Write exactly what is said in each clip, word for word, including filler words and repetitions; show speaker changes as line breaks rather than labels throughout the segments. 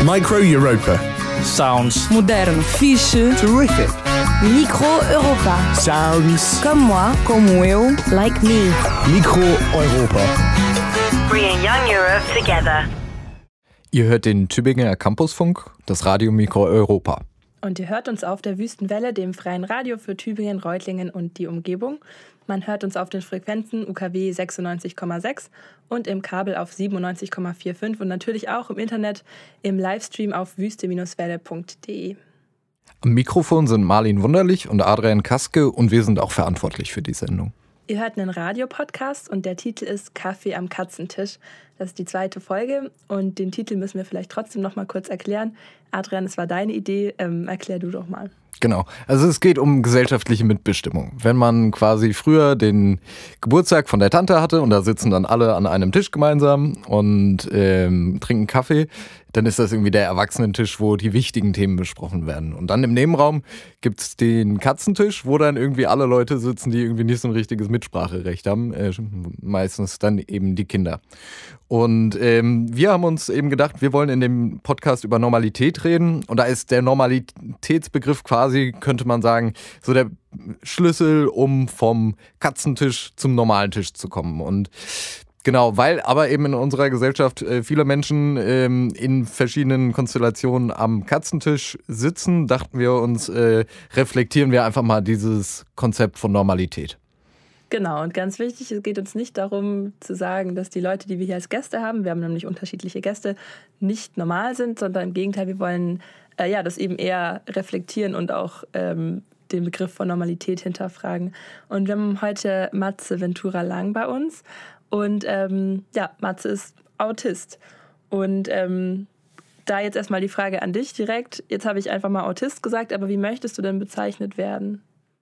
Micro Europa.
Sounds.
Modern.
Fiche.
Terrific.
Micro Europa.
Sounds.
Comme moi.
Como eu.
Like me.
Micro Europa.
Bringing young Europe together.
Ihr hört den Tübinger Campusfunk, das Radio Micro Europa.
Und ihr hört uns auf der Wüstenwelle, dem freien Radio für Tübingen, Reutlingen und die Umgebung. Man hört uns auf den Frequenzen U K W sechsundneunzig Komma sechs und im Kabel auf siebenundneunzig Komma fünfundvierzig und natürlich auch im Internet im Livestream auf wüste Bindestrich welle Punkt de.
Am Mikrofon sind Marlin Wunderlich und Adrian Kaske und wir sind auch verantwortlich für die Sendung.
Ihr hört einen Radiopodcast und der Titel ist Kaffee am Katzentisch. Das ist die zweite Folge und den Titel müssen wir vielleicht trotzdem noch mal kurz erklären. Adrian, es war deine Idee, ähm, erklär du doch mal.
Genau, also es geht um gesellschaftliche Mitbestimmung. Wenn man quasi früher den Geburtstag von der Tante hatte und da sitzen dann alle an einem Tisch gemeinsam und ähm, trinken Kaffee, dann ist das irgendwie der Erwachsenentisch, wo die wichtigen Themen besprochen werden. Und dann im Nebenraum gibt's den Katzentisch, wo dann irgendwie alle Leute sitzen, die irgendwie nicht so ein richtiges Mitspracherecht haben. Äh, meistens dann eben die Kinder. Und ähm, wir haben uns eben gedacht, wir wollen in dem Podcast über Normalität reden. Und da ist der Normalitätsbegriff quasi, könnte man sagen, so der Schlüssel, um vom Katzentisch zum normalen Tisch zu kommen. Und genau, weil aber eben in unserer Gesellschaft äh, viele Menschen ähm, in verschiedenen Konstellationen am Katzentisch sitzen, dachten wir uns, äh, reflektieren wir einfach mal dieses Konzept von Normalität.
Genau, und ganz wichtig, es geht uns nicht darum zu sagen, dass die Leute, die wir hier als Gäste haben, wir haben nämlich unterschiedliche Gäste, nicht normal sind, sondern im Gegenteil, wir wollen äh, ja, das eben eher reflektieren und auch ähm, den Begriff von Normalität hinterfragen. Und wir haben heute Matze Ventura Lang bei uns. Und ähm, ja, Matze ist Autist. Und ähm, da jetzt erstmal die Frage an dich direkt. Jetzt habe ich einfach mal Autist gesagt, aber wie möchtest du denn bezeichnet werden?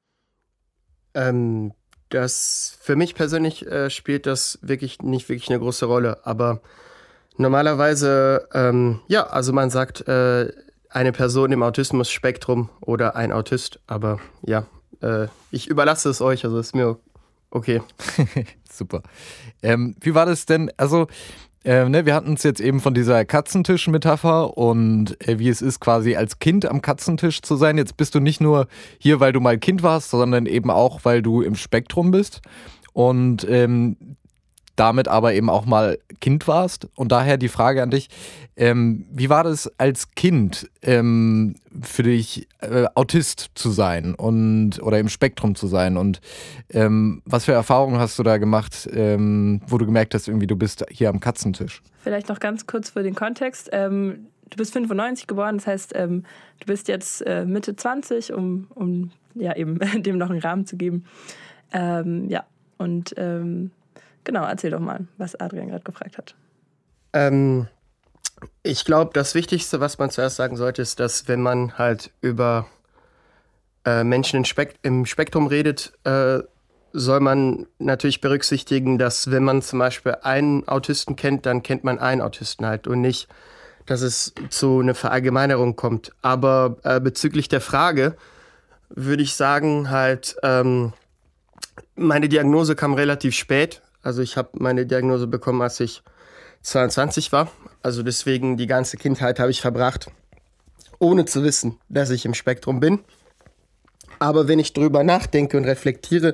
Ähm, das für mich persönlich äh, spielt das wirklich nicht wirklich eine große Rolle. Aber normalerweise, ähm, ja, also man sagt äh, eine Person im Autismus-Spektrum oder ein Autist. Aber ja, äh, ich überlasse es euch, also ist mir okay.
Super. Ähm, wie war das denn? Also, äh, ne, wir hatten es jetzt eben von dieser Katzentisch-Metapher und äh, wie es ist, quasi als Kind am Katzentisch zu sein. Jetzt bist du nicht nur hier, weil du mal Kind warst, sondern eben auch, weil du im Spektrum bist und ähm, damit aber eben auch mal Kind warst. Und daher die Frage an dich, ähm, wie war das als Kind ähm, für dich, äh, Autist zu sein und oder im Spektrum zu sein? Und ähm, was für Erfahrungen hast du da gemacht, ähm, wo du gemerkt hast, irgendwie du bist hier am Katzentisch?
Vielleicht noch ganz kurz für den Kontext. Ähm, du bist fünfundneunzig geboren, das heißt, ähm, du bist jetzt äh, Mitte zwanzig, um, um ja, eben dem noch einen Rahmen zu geben. Ähm, ja, und ähm, genau, erzähl doch mal, was Adrian gerade gefragt hat.
Ähm, ich glaube, das Wichtigste, was man zuerst sagen sollte, ist, dass wenn man halt über äh, Menschen im, Spekt- im Spektrum redet, äh, soll man natürlich berücksichtigen, dass wenn man zum Beispiel einen Autisten kennt, dann kennt man einen Autisten halt und nicht, dass es zu einer Verallgemeinerung kommt. Aber äh, bezüglich der Frage würde ich sagen, halt, ähm, meine Diagnose kam relativ spät. Also ich habe meine Diagnose bekommen, als ich zweiundzwanzig war. Also deswegen die ganze Kindheit habe ich verbracht, ohne zu wissen, dass ich im Spektrum bin. Aber wenn ich drüber nachdenke und reflektiere,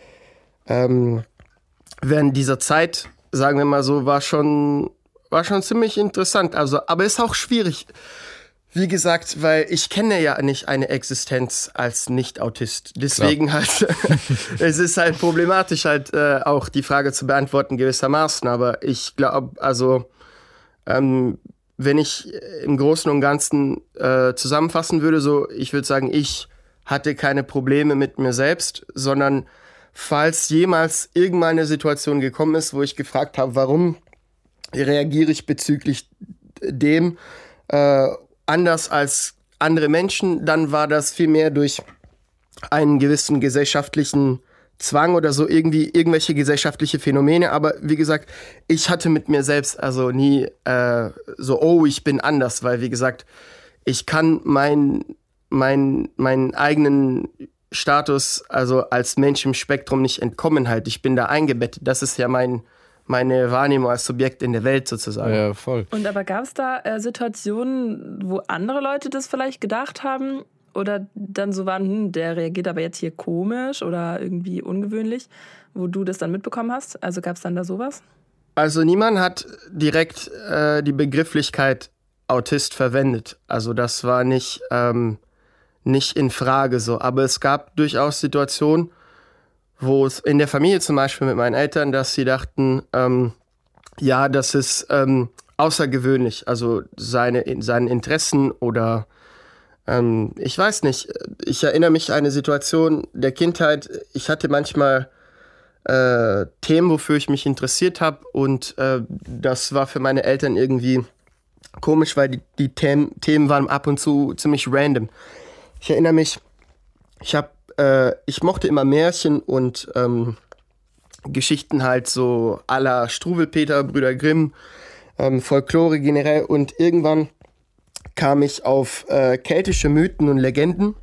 ähm, während dieser Zeit, sagen wir mal so, war schon, war schon ziemlich interessant. Also, aber ist auch schwierig. Wie gesagt, weil ich kenne ja nicht eine Existenz als Nicht-Autist. Deswegen Klar. halt, es ist halt problematisch, halt äh, auch die Frage zu beantworten gewissermaßen. Aber ich glaube, also ähm, wenn ich im Großen und Ganzen äh, zusammenfassen würde, so ich würde sagen, ich hatte keine Probleme mit mir selbst, sondern falls jemals irgendwann eine Situation gekommen ist, wo ich gefragt habe, warum reagiere ich bezüglich dem äh, anders als andere Menschen, dann war das vielmehr durch einen gewissen gesellschaftlichen Zwang oder so, irgendwie irgendwelche gesellschaftliche Phänomene. Aber wie gesagt, ich hatte mit mir selbst also nie äh, so, oh, ich bin anders, weil wie gesagt, ich kann mein, mein, meinen eigenen Status also als Mensch im Spektrum nicht entkommen halt. Ich bin da eingebettet. Das ist ja mein, meine Wahrnehmung als Subjekt in der Welt sozusagen.
Ja, voll.
Und aber gab es da äh, Situationen, wo andere Leute das vielleicht gedacht haben oder dann so waren, hm, der reagiert aber jetzt hier komisch oder irgendwie ungewöhnlich, wo du das dann mitbekommen hast? Also gab es dann da sowas?
Also niemand hat direkt äh, die Begrifflichkeit Autist verwendet. Also das war nicht, ähm, nicht in Frage so. Aber es gab durchaus Situationen, wo es in der Familie zum Beispiel mit meinen Eltern, dass sie dachten, ähm, ja, das ist ähm, außergewöhnlich. Also seine, seine Interessen oder ähm, ich weiß nicht. Ich erinnere mich an eine Situation der Kindheit. Ich hatte manchmal äh, Themen, wofür ich mich interessiert habe und äh, das war für meine Eltern irgendwie komisch, weil die, die Themen, Themen waren ab und zu ziemlich random. Ich erinnere mich, ich habe Äh, ich mochte immer Märchen und ähm, Geschichten halt so à la Struwwelpeter, Brüder Grimm, ähm, Folklore generell. Und irgendwann kam ich auf äh, keltische Mythen und Legenden.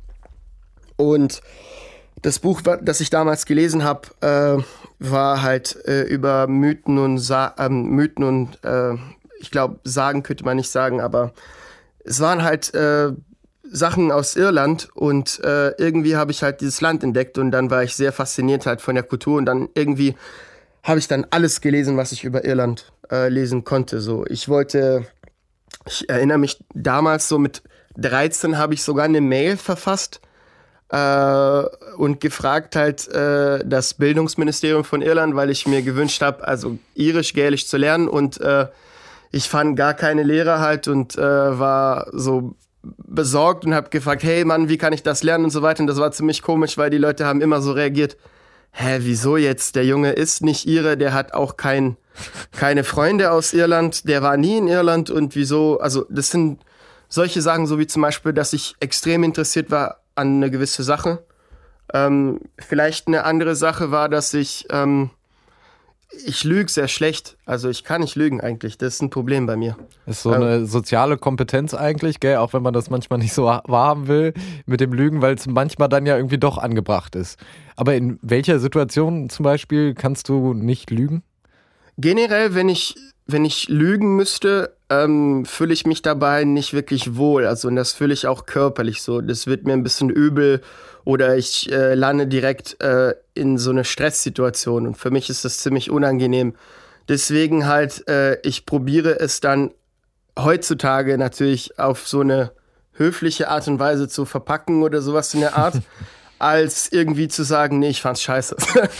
Und das Buch, das ich damals gelesen habe, äh, war halt äh, über Mythen und, Sa- ähm, Mythen und äh, ich glaube, Sagen könnte man nicht sagen, aber es waren halt äh, Sachen aus Irland und äh, irgendwie habe ich halt dieses Land entdeckt und dann war ich sehr fasziniert halt von der Kultur und dann irgendwie habe ich dann alles gelesen, was ich über Irland äh, lesen konnte. So, ich wollte, ich erinnere mich damals so mit dreizehn habe ich sogar eine Mail verfasst äh, und gefragt halt äh, das Bildungsministerium von Irland, weil ich mir gewünscht habe, also Irisch, Gälisch zu lernen und äh, ich fand gar keine Lehrer halt und äh, war so besorgt und habe gefragt, hey Mann, wie kann ich das lernen und so weiter. Und das war ziemlich komisch, weil die Leute haben immer so reagiert, hä, wieso jetzt? Der Junge ist nicht Ire, der hat auch kein, keine Freunde aus Irland, der war nie in Irland und wieso? Also das sind solche Sachen, so wie zum Beispiel, dass ich extrem interessiert war an eine gewisse Sache. Ähm, vielleicht eine andere Sache war, dass ich ähm, Ich lüge sehr schlecht. Also ich kann nicht lügen eigentlich. Das ist ein Problem bei mir.
Das ist so eine soziale Kompetenz eigentlich, gell? Auch wenn man das manchmal nicht so wahrhaben will mit dem Lügen, weil es manchmal dann ja irgendwie doch angebracht ist. Aber in welcher Situation zum Beispiel kannst du nicht lügen?
Generell, wenn ich, wenn ich lügen müsste, ähm, fühle ich mich dabei nicht wirklich wohl. Also und das fühle ich auch körperlich so. Das wird mir ein bisschen übel oder ich äh, lande direkt äh, in so eine Stresssituation und für mich ist das ziemlich unangenehm. Deswegen halt, äh, ich probiere es dann heutzutage natürlich auf so eine höfliche Art und Weise zu verpacken oder sowas in der Art, als irgendwie zu sagen, nee, ich fand's scheiße.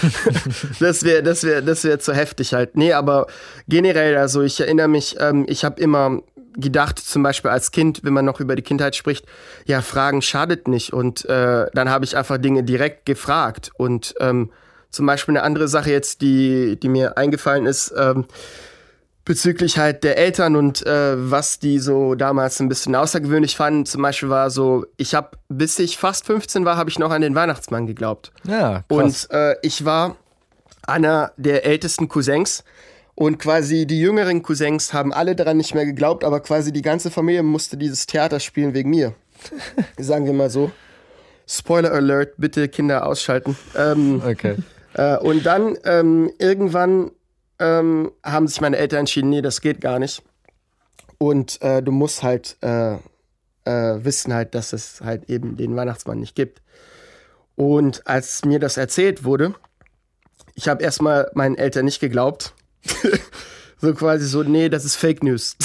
das wäre das wär, das wär zu heftig halt. Nee, aber generell, also ich erinnere mich, ähm, ich habe immer gedacht, zum Beispiel als Kind, wenn man noch über die Kindheit spricht, ja, Fragen schadet nicht. Und äh, dann habe ich einfach Dinge direkt gefragt. Und ähm, zum Beispiel eine andere Sache jetzt, die, die mir eingefallen ist, ähm, bezüglich halt der Eltern und äh, was die so damals ein bisschen außergewöhnlich fanden. Zum Beispiel war so, ich habe, bis ich fast fünfzehn war, habe ich noch an den Weihnachtsmann geglaubt.
Ja, krass.
Und äh, ich war einer der ältesten Cousins. Und quasi die jüngeren Cousins haben alle daran nicht mehr geglaubt, aber quasi die ganze Familie musste dieses Theater spielen wegen mir. Sagen wir mal so. Spoiler Alert, bitte Kinder ausschalten. Ähm,
Okay.
äh, und dann ähm, irgendwann ähm, haben sich meine Eltern entschieden, nee, das geht gar nicht. Und äh, du musst halt äh, äh, wissen halt, dass es halt eben den Weihnachtsmann nicht gibt. Und als mir das erzählt wurde, ich habe erstmal meinen Eltern nicht geglaubt. So quasi so, nee, das ist Fake News.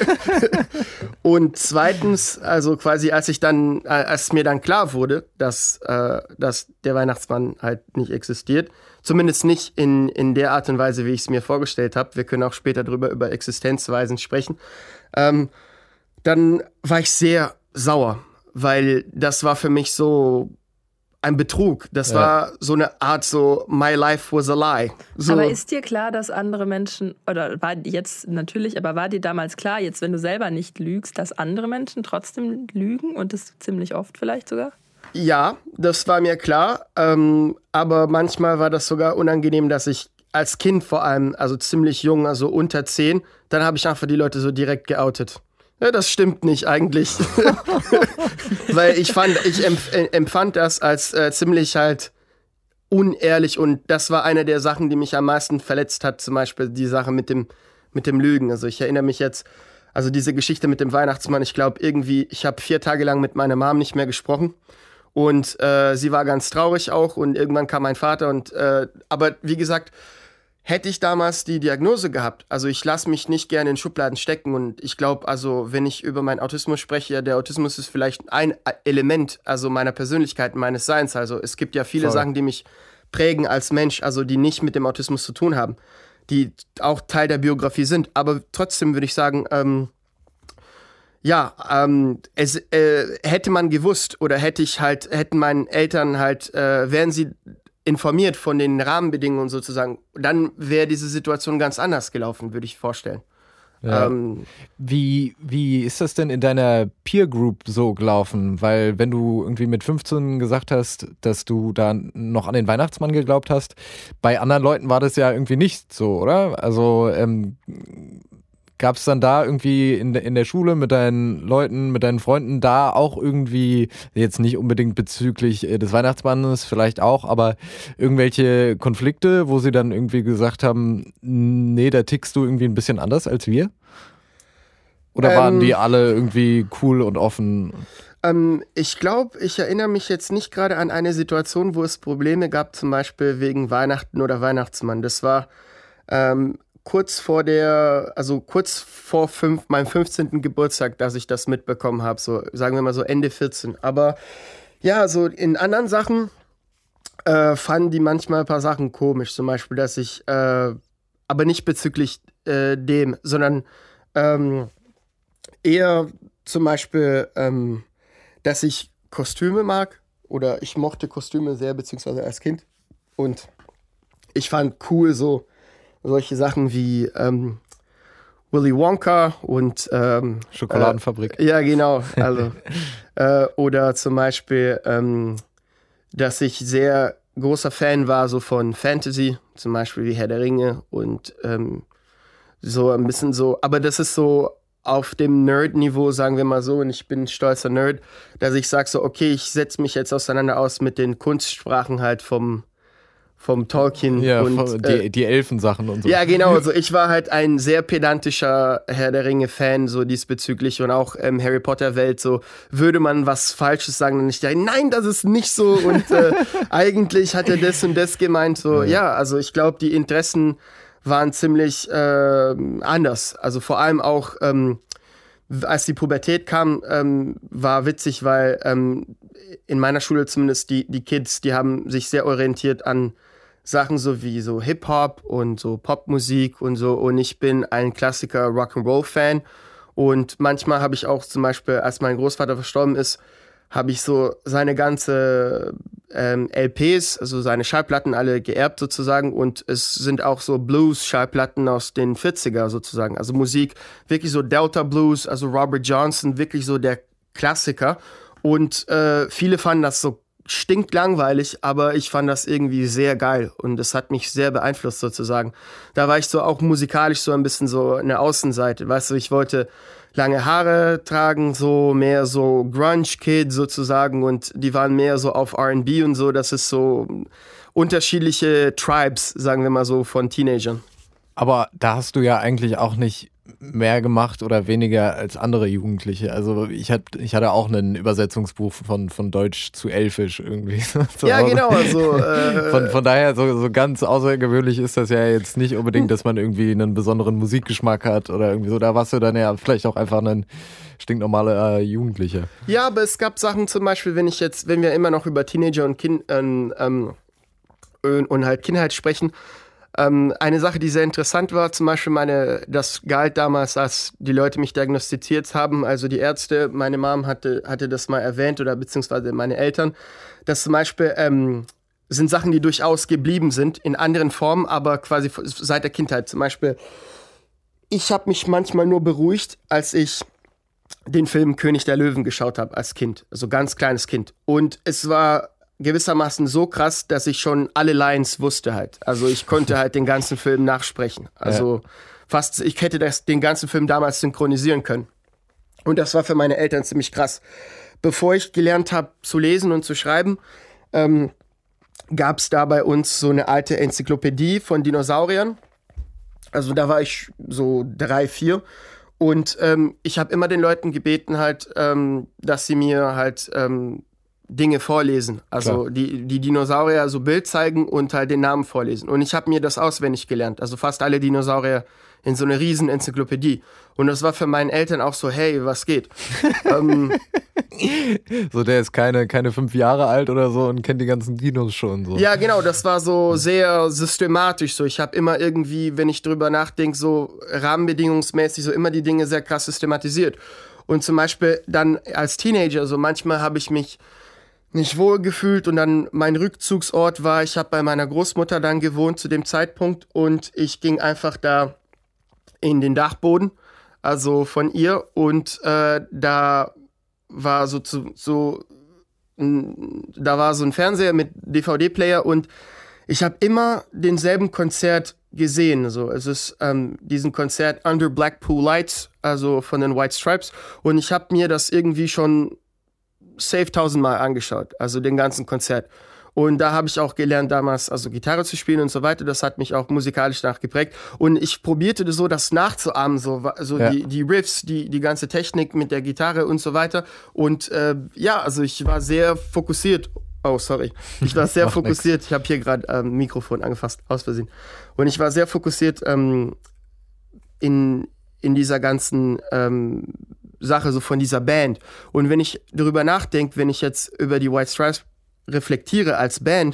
Und zweitens, also quasi als ich dann, als mir dann klar wurde, dass, äh, dass der Weihnachtsmann halt nicht existiert, zumindest nicht in, in der Art und Weise, wie ich es mir vorgestellt habe, wir können auch später drüber über Existenzweisen sprechen, ähm, dann war ich sehr sauer, weil das war für mich so ein Betrug. Das ja. war so eine Art so, my life was a lie. So.
Aber ist dir klar, dass andere Menschen, oder war jetzt natürlich, aber war dir damals klar, jetzt wenn du selber nicht lügst, dass andere Menschen trotzdem lügen und das ziemlich oft vielleicht sogar?
Ja, das war mir klar, ähm, aber manchmal war das sogar unangenehm, dass ich als Kind vor allem, also ziemlich jung, also unter zehn, dann habe ich einfach die Leute so direkt geoutet. Ja, das stimmt nicht eigentlich. Weil ich fand, ich empf- empfand das als äh, ziemlich halt unehrlich und das war eine der Sachen, die mich am meisten verletzt hat, zum Beispiel die Sache mit dem, mit dem Lügen. Also ich erinnere mich jetzt, also diese Geschichte mit dem Weihnachtsmann, ich glaube irgendwie, ich habe vier Tage lang mit meiner Mom nicht mehr gesprochen und äh, sie war ganz traurig auch und irgendwann kam mein Vater und, äh, aber wie gesagt, hätte ich damals die Diagnose gehabt, also ich lasse mich nicht gerne in Schubladen stecken und ich glaube, also wenn ich über meinen Autismus spreche, der Autismus ist vielleicht ein Element, also meiner Persönlichkeit, meines Seins, also es gibt ja viele
Voll.
Sachen, die mich prägen als Mensch, also die nicht mit dem Autismus zu tun haben, die auch Teil der Biografie sind, aber trotzdem würde ich sagen, ähm, ja, ähm, es äh, hätte man gewusst oder hätte ich halt, hätten meinen Eltern halt, äh, wären sie informiert von den Rahmenbedingungen sozusagen, dann wäre diese Situation ganz anders gelaufen, würde ich vorstellen.
Ja.
Ähm,
Wie, wie ist das denn in deiner Peer Group so gelaufen? Weil wenn du irgendwie mit fünfzehn gesagt hast, dass du da noch an den Weihnachtsmann geglaubt hast, bei anderen Leuten war das ja irgendwie nicht so, oder? Also ähm, gab es dann da irgendwie in, de, in der Schule mit deinen Leuten, mit deinen Freunden da auch irgendwie, jetzt nicht unbedingt bezüglich äh, des Weihnachtsmannes, vielleicht auch, aber irgendwelche Konflikte, wo sie dann irgendwie gesagt haben, nee, da tickst du irgendwie ein bisschen anders als wir? Oder waren
Ähm,
die alle irgendwie cool und offen?
ähm, ich glaube, ich erinnere mich jetzt nicht gerade an eine Situation, wo es Probleme gab, zum Beispiel wegen Weihnachten oder Weihnachtsmann. Das war ähm, kurz vor der, also kurz vor fünf, meinem fünfzehnten Geburtstag, dass ich das mitbekommen habe, so sagen wir mal so Ende vierzehn. Aber ja, so in anderen Sachen äh, fanden die manchmal ein paar Sachen komisch, zum Beispiel, dass ich, äh, aber nicht bezüglich äh, dem, sondern ähm, eher zum Beispiel, ähm, dass ich Kostüme mag oder ich mochte Kostüme sehr, beziehungsweise als Kind und ich fand cool so solche Sachen wie ähm, Willy Wonka und ähm,
Schokoladenfabrik.
Äh, ja, genau. Also, äh, oder zum Beispiel, ähm, dass ich sehr großer Fan war so von Fantasy, zum Beispiel wie Herr der Ringe und ähm, so ein bisschen so, aber das ist so auf dem Nerd-Niveau, sagen wir mal so, und ich bin ein stolzer Nerd, dass ich sage so, okay, ich setze mich jetzt auseinander aus mit den Kunstsprachen halt vom vom Tolkien
Ja,
und
von-
äh,
die, die Elfensachen und so.
ja, genau. Also ich war halt ein sehr pedantischer Herr der Ringe-Fan, so diesbezüglich und auch ähm, Harry Potter-Welt. So würde man was Falsches sagen, dann ich dachte, nein, das ist nicht so. Und äh, eigentlich hat er das und das gemeint. So, ja, ja also ich glaube, die Interessen waren ziemlich äh, anders. Also vor allem auch, ähm, als die Pubertät kam, ähm, war witzig, weil ähm, in meiner Schule zumindest die, die Kids, die haben sich sehr orientiert an Sachen so wie so Hip-Hop und so Popmusik und so. Und ich bin ein Klassiker Rock'n'Roll-Fan. Und manchmal habe ich auch zum Beispiel, als mein Großvater verstorben ist, habe ich so seine ganze ähm, L Ps, also seine Schallplatten alle geerbt sozusagen. Und es sind auch so Blues-Schallplatten aus den vierziger sozusagen. Also Musik, wirklich so Delta Blues, also Robert Johnson, wirklich so der Klassiker. Und äh, viele fanden das so stinklangweilig, aber ich fand das irgendwie sehr geil und das hat mich sehr beeinflusst sozusagen. Da war ich so auch musikalisch so ein bisschen so eine Außenseite, weißt du, ich wollte lange Haare tragen, so mehr so Grunge-Kid sozusagen und die waren mehr so auf R and B und so, das ist so unterschiedliche Tribes, sagen wir mal so, von Teenagern.
Aber da hast du ja eigentlich auch nicht mehr gemacht oder weniger als andere Jugendliche. Also ich, hat, ich hatte auch ein Übersetzungsbuch von, von Deutsch zu Elfisch irgendwie. So,
ja, genau. Also, äh,
von, von daher, so, so ganz außergewöhnlich ist das ja jetzt nicht unbedingt, dass man irgendwie einen besonderen Musikgeschmack hat oder irgendwie so. Da warst du dann ja vielleicht auch einfach ein stinknormaler äh, Jugendlicher.
Ja, aber es gab Sachen zum Beispiel, wenn ich jetzt, wenn wir immer noch über Teenager und, kind, ähm, ähm, und halt Kindheit sprechen, Ähm, eine Sache, die sehr interessant war, zum Beispiel meine, das galt damals, als die Leute mich diagnostiziert haben, also die Ärzte, meine Mom hatte, hatte das mal erwähnt oder beziehungsweise meine Eltern, dass zum Beispiel ähm, sind Sachen, die durchaus geblieben sind, in anderen Formen, aber quasi seit der Kindheit. Zum Beispiel, ich habe mich manchmal nur beruhigt, als ich den Film König der Löwen geschaut habe als Kind, also ganz kleines Kind. Und es war gewissermaßen so krass, dass ich schon alle Lines wusste halt. Also ich konnte halt den ganzen Film nachsprechen. Also ja. fast, ich hätte das, den ganzen Film damals synchronisieren können. Und das war für meine Eltern ziemlich krass. Bevor ich gelernt habe zu lesen und zu schreiben, ähm, gab es da bei uns so eine alte Enzyklopädie von Dinosauriern. Also da war ich so drei, vier. Und ähm, ich habe immer den Leuten gebeten halt, ähm, dass sie mir halt ähm, Dinge vorlesen. Also die, die Dinosaurier so Bild zeigen und halt den Namen vorlesen. Und ich habe mir das auswendig gelernt. Also fast alle Dinosaurier in so einer riesen Enzyklopädie. Und das war für meine Eltern auch so, hey, was geht? ähm,
So, der ist keine, keine fünf Jahre alt oder so und kennt die ganzen Dinos schon. So.
Ja, genau, das war so sehr systematisch. So, ich habe immer irgendwie, wenn ich drüber nachdenke, so rahmenbedingungsmäßig, so immer die Dinge sehr krass systematisiert. Und zum Beispiel dann als Teenager, so manchmal habe ich mich nicht wohl gefühlt und dann mein Rückzugsort war, ich habe bei meiner Großmutter dann gewohnt zu dem Zeitpunkt und ich ging einfach da in den Dachboden, also von ihr, und äh, da war so, zu, so da war so ein Fernseher mit D V D-Player und ich habe immer denselben Konzert gesehen. So, es ist ähm, diesen Konzert Under Blackpool Lights, also von den White Stripes, und ich habe mir das irgendwie schon safe tausendmal angeschaut, also den ganzen Konzert. Und da habe ich auch gelernt damals, also Gitarre zu spielen und so weiter. Das hat mich auch musikalisch nachgeprägt. Und ich probierte das so, das nachzuahmen, so, so
ja.
die, die Riffs, die, die ganze Technik mit der Gitarre und so weiter. Und äh, ja, also ich war sehr fokussiert. Oh, sorry. Ich war sehr fokussiert. Ich habe hier gerade ein ähm, Mikrofon angefasst, aus Versehen. Und ich war sehr fokussiert ähm, in, in dieser ganzen ähm, Sache, so von dieser Band. Und wenn ich darüber nachdenke, wenn ich jetzt über die White Stripes reflektiere als Band,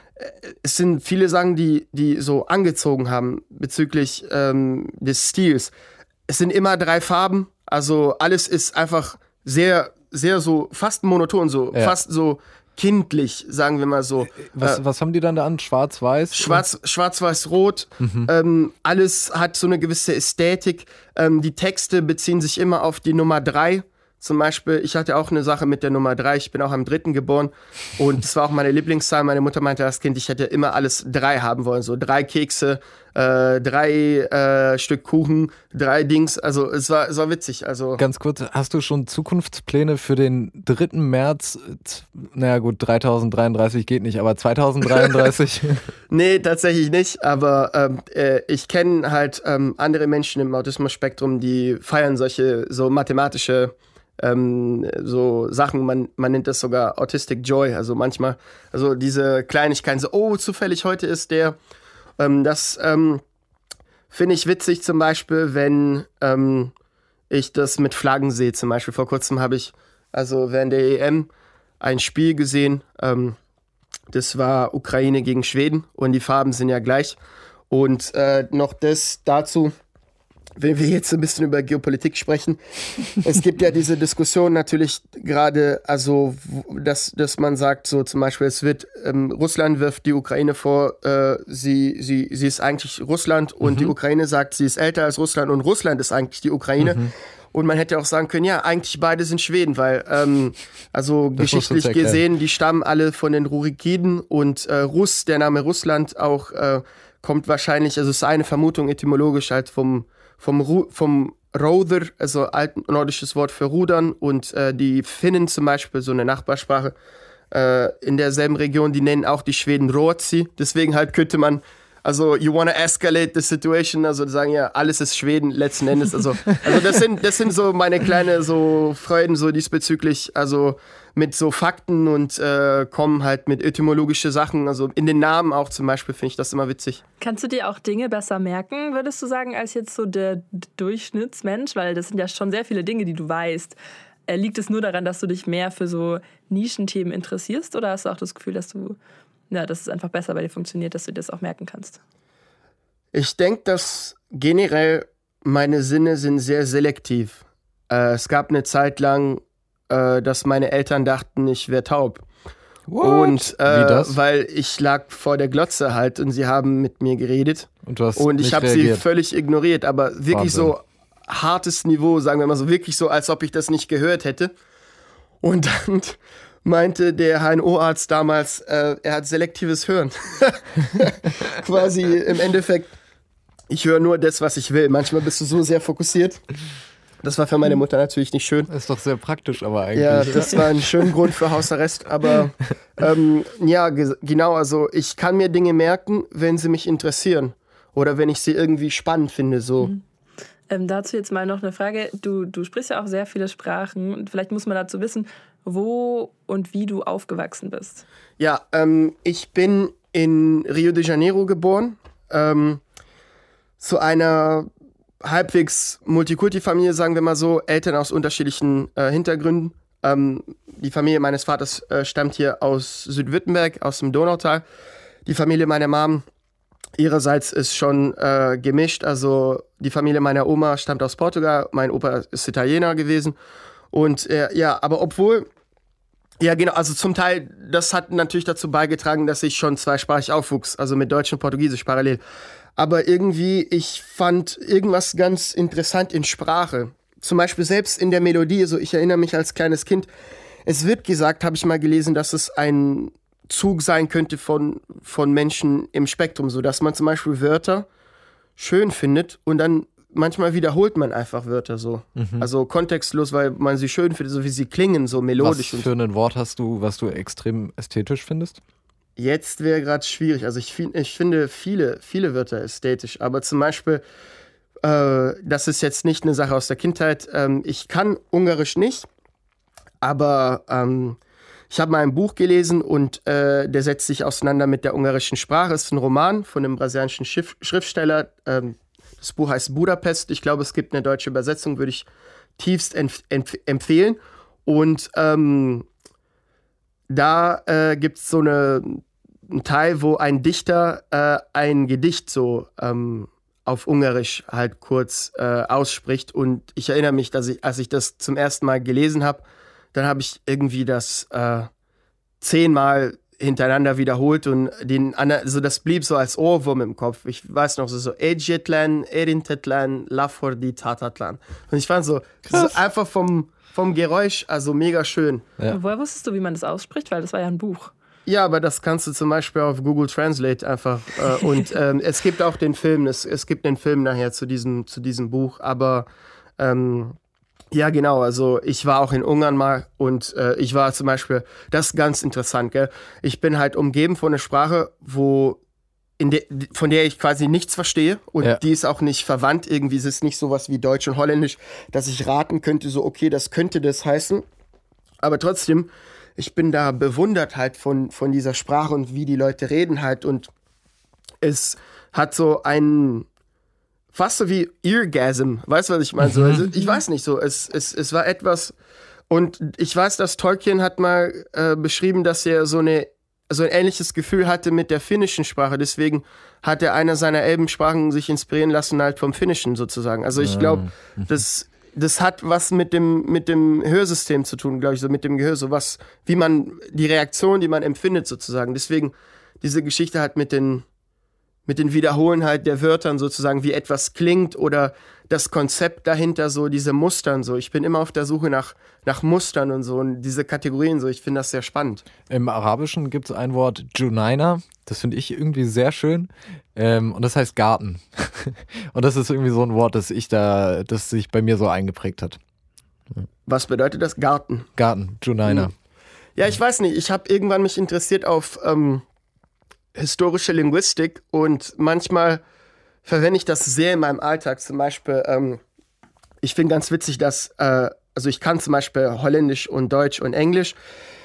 es sind viele Sachen, die, die so angezogen haben bezüglich ähm, des Stils. Es sind immer drei Farben, also alles ist einfach sehr, sehr so fast monoton, so
ja.
fast so kindlich, sagen wir mal so.
Was,
äh,
was haben die dann da an? Schwarz-Weiß?
Schwarz, Schwarz-Weiß-Rot. Mhm. Ähm, alles hat so eine gewisse Ästhetik. Ähm, die Texte beziehen sich immer auf die Nummer drei. Zum Beispiel, ich hatte auch eine Sache mit der Nummer drei. Ich bin auch am dritten geboren. Und das war auch meine Lieblingszahl. Meine Mutter meinte als Kind, ich hätte immer alles drei haben wollen. So drei Kekse, äh, drei äh, Stück Kuchen, drei Dings. Also es war, es war witzig. Also
ganz kurz, hast du schon Zukunftspläne für den dritten März? Naja gut, dreitausenddreiunddreißig geht nicht, aber zweitausenddreiunddreißig?
Nee, tatsächlich nicht. Aber ähm, äh, ich kenne halt ähm, andere Menschen im Autismus-Spektrum, die feiern solche so mathematische Ähm, so Sachen, man, man nennt das sogar Autistic Joy, also manchmal, also diese Kleinigkeiten, so, oh, zufällig heute ist der, ähm, das ähm, finde ich witzig zum Beispiel, wenn ähm, ich das mit Flaggen sehe, zum Beispiel vor kurzem habe ich, also während der E M, ein Spiel gesehen, ähm, das war Ukraine gegen Schweden und die Farben sind ja gleich und äh, noch das dazu, wenn wir jetzt ein bisschen über Geopolitik sprechen, es gibt ja diese Diskussion natürlich gerade, also dass, dass man sagt, so zum Beispiel, es wird, ähm, Russland wirft die Ukraine vor, äh, sie, sie, sie ist eigentlich Russland und mhm. die Ukraine sagt, sie ist älter als Russland und Russland ist eigentlich die Ukraine. Mhm. Und man hätte auch sagen können, ja, eigentlich beide sind Schweden, weil, ähm, also das geschichtlich gesehen, die stammen alle von den Rurikiden und äh, Russ, der Name Russland auch, äh, kommt wahrscheinlich, also es ist eine Vermutung etymologisch halt vom Vom, Ru- vom Róðr, also altnordisches Wort für Rudern, und äh, die Finnen zum Beispiel, so eine Nachbarsprache, äh, in derselben Region, die nennen auch die Schweden Ruotsi. Deswegen halt könnte man, also you wanna escalate the situation, also sagen ja, alles ist Schweden letzten Endes. Also, also das sind, das sind so meine kleine so Freuden so diesbezüglich, also mit so Fakten und äh, kommen halt mit etymologische Sachen, also in den Namen auch zum Beispiel, finde ich das immer witzig.
Kannst du dir auch Dinge besser merken, würdest du sagen, als jetzt so der Durchschnittsmensch? Weil das sind ja schon sehr viele Dinge, die du weißt. Äh, liegt es nur daran, dass du dich mehr für so Nischenthemen interessierst, oder hast du auch das Gefühl, dass du, ja, dass es einfach besser bei dir funktioniert, dass du dir das auch merken kannst?
Ich denke, dass generell meine Sinne sind sehr selektiv. Äh, es gab eine Zeit lang, äh, dass meine Eltern dachten, ich wäre taub.
What?
Und äh,
Wie das?
weil ich lag vor der Glotze halt und sie haben mit mir geredet.
Und du hast
und ich habe sie völlig ignoriert, aber wirklich
Wahnsinn.
So hartes Niveau, sagen wir mal so, wirklich so, als ob ich das nicht gehört hätte. Und dann meinte der H N O-Arzt damals, äh, er hat selektives Hören. Quasi im Endeffekt, ich höre nur das, was ich will. Manchmal bist du so sehr fokussiert. Das war für meine Mutter natürlich nicht schön.
Ist doch sehr praktisch, aber eigentlich.
Ja, das war ein schöner Grund für Hausarrest. Aber ähm, ja, ge- genau, also ich kann mir Dinge merken, wenn sie mich interessieren. Oder wenn ich sie irgendwie spannend finde, so.
Mhm. Ähm, dazu jetzt mal noch eine Frage. Du, du sprichst ja auch sehr viele Sprachen. Vielleicht muss man dazu wissen, wo und wie du aufgewachsen bist.
Ja, ähm, ich bin in Rio de Janeiro geboren. Ähm, zu einer halbwegs Multikulti-Familie, sagen wir mal so, Eltern aus unterschiedlichen äh, Hintergründen. Ähm, die Familie meines Vaters äh, stammt hier aus Südwürttemberg, aus dem Donautal. Die Familie meiner Mom ihrerseits ist schon äh, gemischt. Also die Familie meiner Oma stammt aus Portugal, mein Opa ist Italiener gewesen. Und äh, ja, aber obwohl, ja genau, also zum Teil, das hat natürlich dazu beigetragen, dass ich schon zweisprachig aufwuchs, also mit Deutsch und Portugiesisch parallel. Aber irgendwie, ich fand irgendwas ganz interessant in Sprache. Zum Beispiel selbst in der Melodie, so ich erinnere mich als kleines Kind, es wird gesagt, habe ich mal gelesen, dass es ein Zug sein könnte von, von Menschen im Spektrum, so dass man zum Beispiel Wörter schön findet und dann manchmal wiederholt man einfach Wörter so. Mhm. Also kontextlos, weil man sie schön findet, so wie sie klingen, so melodisch.
Was für ein Wort hast du, was du extrem ästhetisch findest?
Jetzt wäre gerade schwierig. Also ich, ich finde viele, viele Wörter ästhetisch, aber zum Beispiel, äh, das ist jetzt nicht eine Sache aus der Kindheit. Ähm, ich kann Ungarisch nicht, aber ähm, ich habe mal ein Buch gelesen und äh, der setzt sich auseinander mit der ungarischen Sprache. Es ist ein Roman von einem brasilianischen Schrift- Schriftsteller. Ähm, das Buch heißt Budapest. Ich glaube, es gibt eine deutsche Übersetzung, würde ich tiefst empf- empf- empfehlen. Und ähm, da äh, gibt es so eine, einen Teil, wo ein Dichter äh, ein Gedicht so ähm, auf Ungarisch halt kurz äh, ausspricht. Und ich erinnere mich, dass ich, als ich das zum ersten Mal gelesen habe, dann habe ich irgendwie das äh, zehnmal hintereinander wiederholt und den anderen, also das blieb so als Ohrwurm im Kopf. Ich weiß noch so, so Egetlan, Erintetlan, Lafordi, Tatatlan. Und ich fand so, so einfach vom, vom Geräusch, also mega schön.
Ja.
Woher wusstest du, wie man das ausspricht? Weil das war ja ein Buch.
Ja, aber das kannst du zum Beispiel auf Google Translate einfach. Äh, und ähm, es gibt auch den Film, es, es gibt den Film nachher zu diesem, zu diesem Buch, aber ähm, ja, genau, also ich war auch in Ungarn mal und äh, ich war zum Beispiel, das ist ganz interessant, gell? Ich bin halt umgeben von einer Sprache, wo in de, von der ich quasi nichts verstehe und
ja.
die ist auch nicht verwandt, irgendwie ist es nicht sowas wie Deutsch und Holländisch, dass ich raten könnte, so okay, das könnte das heißen, aber trotzdem, ich bin da bewundert halt von, von dieser Sprache und wie die Leute reden halt und es hat so einen fast so wie Eargasm, weißt du, was ich meine? So, also ich weiß nicht so, es, es, es war etwas und ich weiß, dass Tolkien hat mal äh, beschrieben, dass er so, eine, so ein ähnliches Gefühl hatte mit der finnischen Sprache, deswegen hat er einer seiner Elbensprachen sich inspirieren lassen halt vom Finnischen sozusagen. Also ich glaube, das, das hat was mit dem, mit dem Hörsystem zu tun, glaube ich, so mit dem Gehör, so was, wie man, die Reaktion, die man empfindet sozusagen. Deswegen diese Geschichte halt mit den mit den Wiederholen halt der Wörtern sozusagen, wie etwas klingt oder das Konzept dahinter, so diese Mustern so. Ich bin immer auf der Suche nach, nach Mustern und so und diese Kategorien so. Ich finde das sehr spannend.
Im Arabischen gibt es ein Wort Junaina, das finde ich irgendwie sehr schön ähm, und das heißt Garten. Und das ist irgendwie so ein Wort, das ich da, das sich bei mir so eingeprägt hat.
Was bedeutet das? Garten?
Garten, Junaina.
Hm. Ja, ich weiß nicht. Ich habe irgendwann mich interessiert auf ähm, historische Linguistik und manchmal verwende ich das sehr in meinem Alltag. Zum Beispiel, ähm, ich finde ganz witzig, dass, äh, also ich kann zum Beispiel Holländisch und Deutsch und Englisch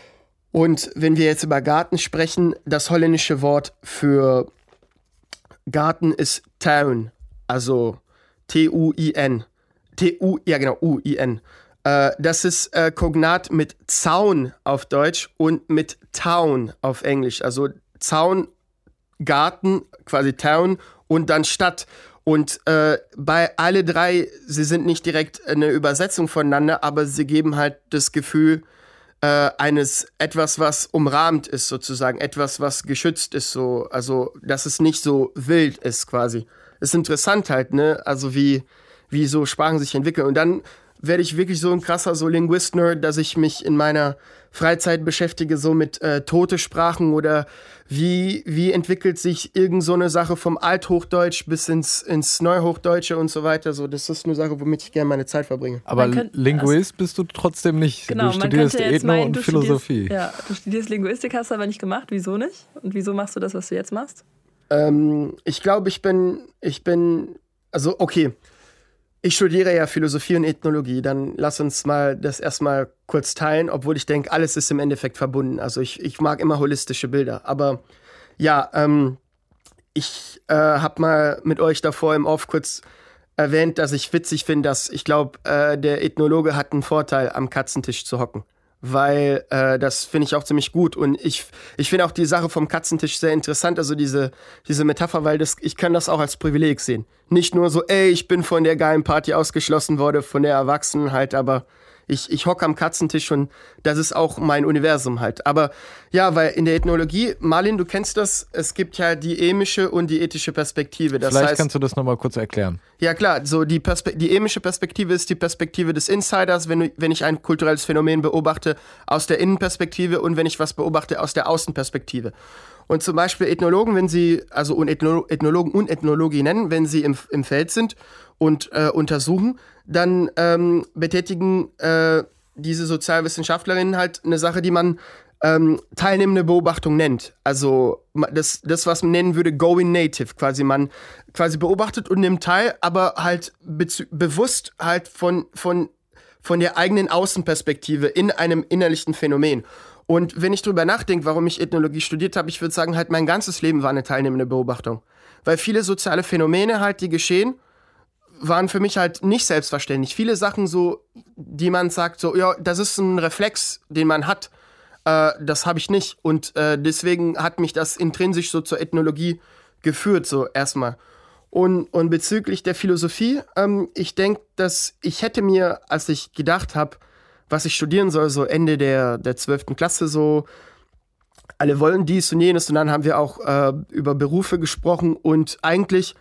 und wenn wir jetzt über Garten sprechen, das holländische Wort für Garten ist Tuin, also T U I N. T U, ja genau, U I N. Äh, das ist äh, Kognat mit Zaun auf Deutsch und mit Town auf Englisch, also Zaun, Garten, quasi Town und dann Stadt. Und äh, bei alle drei, sie sind nicht direkt eine Übersetzung voneinander, aber sie geben halt das Gefühl äh, eines etwas, was umrahmt ist sozusagen, etwas, was geschützt ist, so, also dass es nicht so wild ist quasi. Ist interessant halt, ne? Also wie, wie so Sprachen sich entwickeln. Und dann werde ich wirklich so ein krasser so Linguist-Nerd, dass ich mich in meiner Freizeit beschäftige so mit äh, tote Sprachen oder wie, wie entwickelt sich irgend so eine Sache vom Althochdeutsch bis ins, ins Neuhochdeutsche und so weiter. So, das ist eine Sache, womit ich gerne meine Zeit verbringe.
Aber
Man könnt-
Linguist bist du trotzdem nicht.
Genau,
du
man
studierst
könnte jetzt
Ethno
meinen,
und
du
Philosophie.
Studierst, ja, du studierst Linguistik, hast du aber nicht gemacht. Wieso nicht? Und wieso machst du das, was du jetzt machst?
Ähm, ich glaube, ich bin, ich bin, also okay, ich studiere ja Philosophie und Ethnologie, dann lass uns mal das erstmal kurz teilen, obwohl ich denke, alles ist im Endeffekt verbunden. Also ich, ich mag immer holistische Bilder, aber ja, ähm, ich äh, habe mal mit euch davor im Off kurz erwähnt, dass ich witzig finde, dass ich glaube, äh, der Ethnologe hat einen Vorteil, am Katzentisch zu hocken. Weil äh, das finde ich auch ziemlich gut. Und ich, ich finde auch die Sache vom Katzentisch sehr interessant, also diese, diese Metapher, weil das, ich kann das auch als Privileg sehen. Nicht nur so, ey, ich bin von der geilen Party ausgeschlossen worden, von der Erwachsenen halt, aber ich, ich hocke am Katzentisch und das ist auch mein Universum halt. Aber ja, weil in der Ethnologie, Marlin, du kennst das, es gibt ja die emische und die ethische Perspektive. Das
Vielleicht
heißt,
kannst du das nochmal kurz erklären.
ja klar, so die, Perspe- die emische Perspektive ist die Perspektive des Insiders, wenn, du, wenn ich ein kulturelles Phänomen beobachte aus der Innenperspektive und wenn ich was beobachte aus der Außenperspektive. Und zum Beispiel Ethnologen, wenn sie, also und Ethno- Ethnologen und Ethnologinnen, wenn sie im, im Feld sind und äh, untersuchen, dann ähm, betätigen äh, diese Sozialwissenschaftlerinnen halt eine Sache, die man ähm, teilnehmende Beobachtung nennt. Also das, das, was man nennen würde, going native. Quasi man quasi beobachtet und nimmt teil, aber halt bezü- bewusst halt von, von, von der eigenen Außenperspektive in einem innerlichen Phänomen. Und wenn ich drüber nachdenke, warum ich Ethnologie studiert habe, ich würde sagen, halt mein ganzes Leben war eine teilnehmende Beobachtung. Weil viele soziale Phänomene halt, die geschehen, waren für mich halt nicht selbstverständlich. Viele Sachen so, die man sagt, so, ja, das ist ein Reflex, den man hat, äh, das habe ich nicht. Und äh, deswegen hat mich das intrinsisch so zur Ethnologie geführt, so erstmal. Und, und bezüglich der Philosophie, ähm, ich denke, dass ich hätte mir, als ich gedacht habe, was ich studieren soll, so Ende der, der zwölften Klasse, so, alle wollen dies und jenes. Und dann haben wir auch äh, über Berufe gesprochen und eigentlich,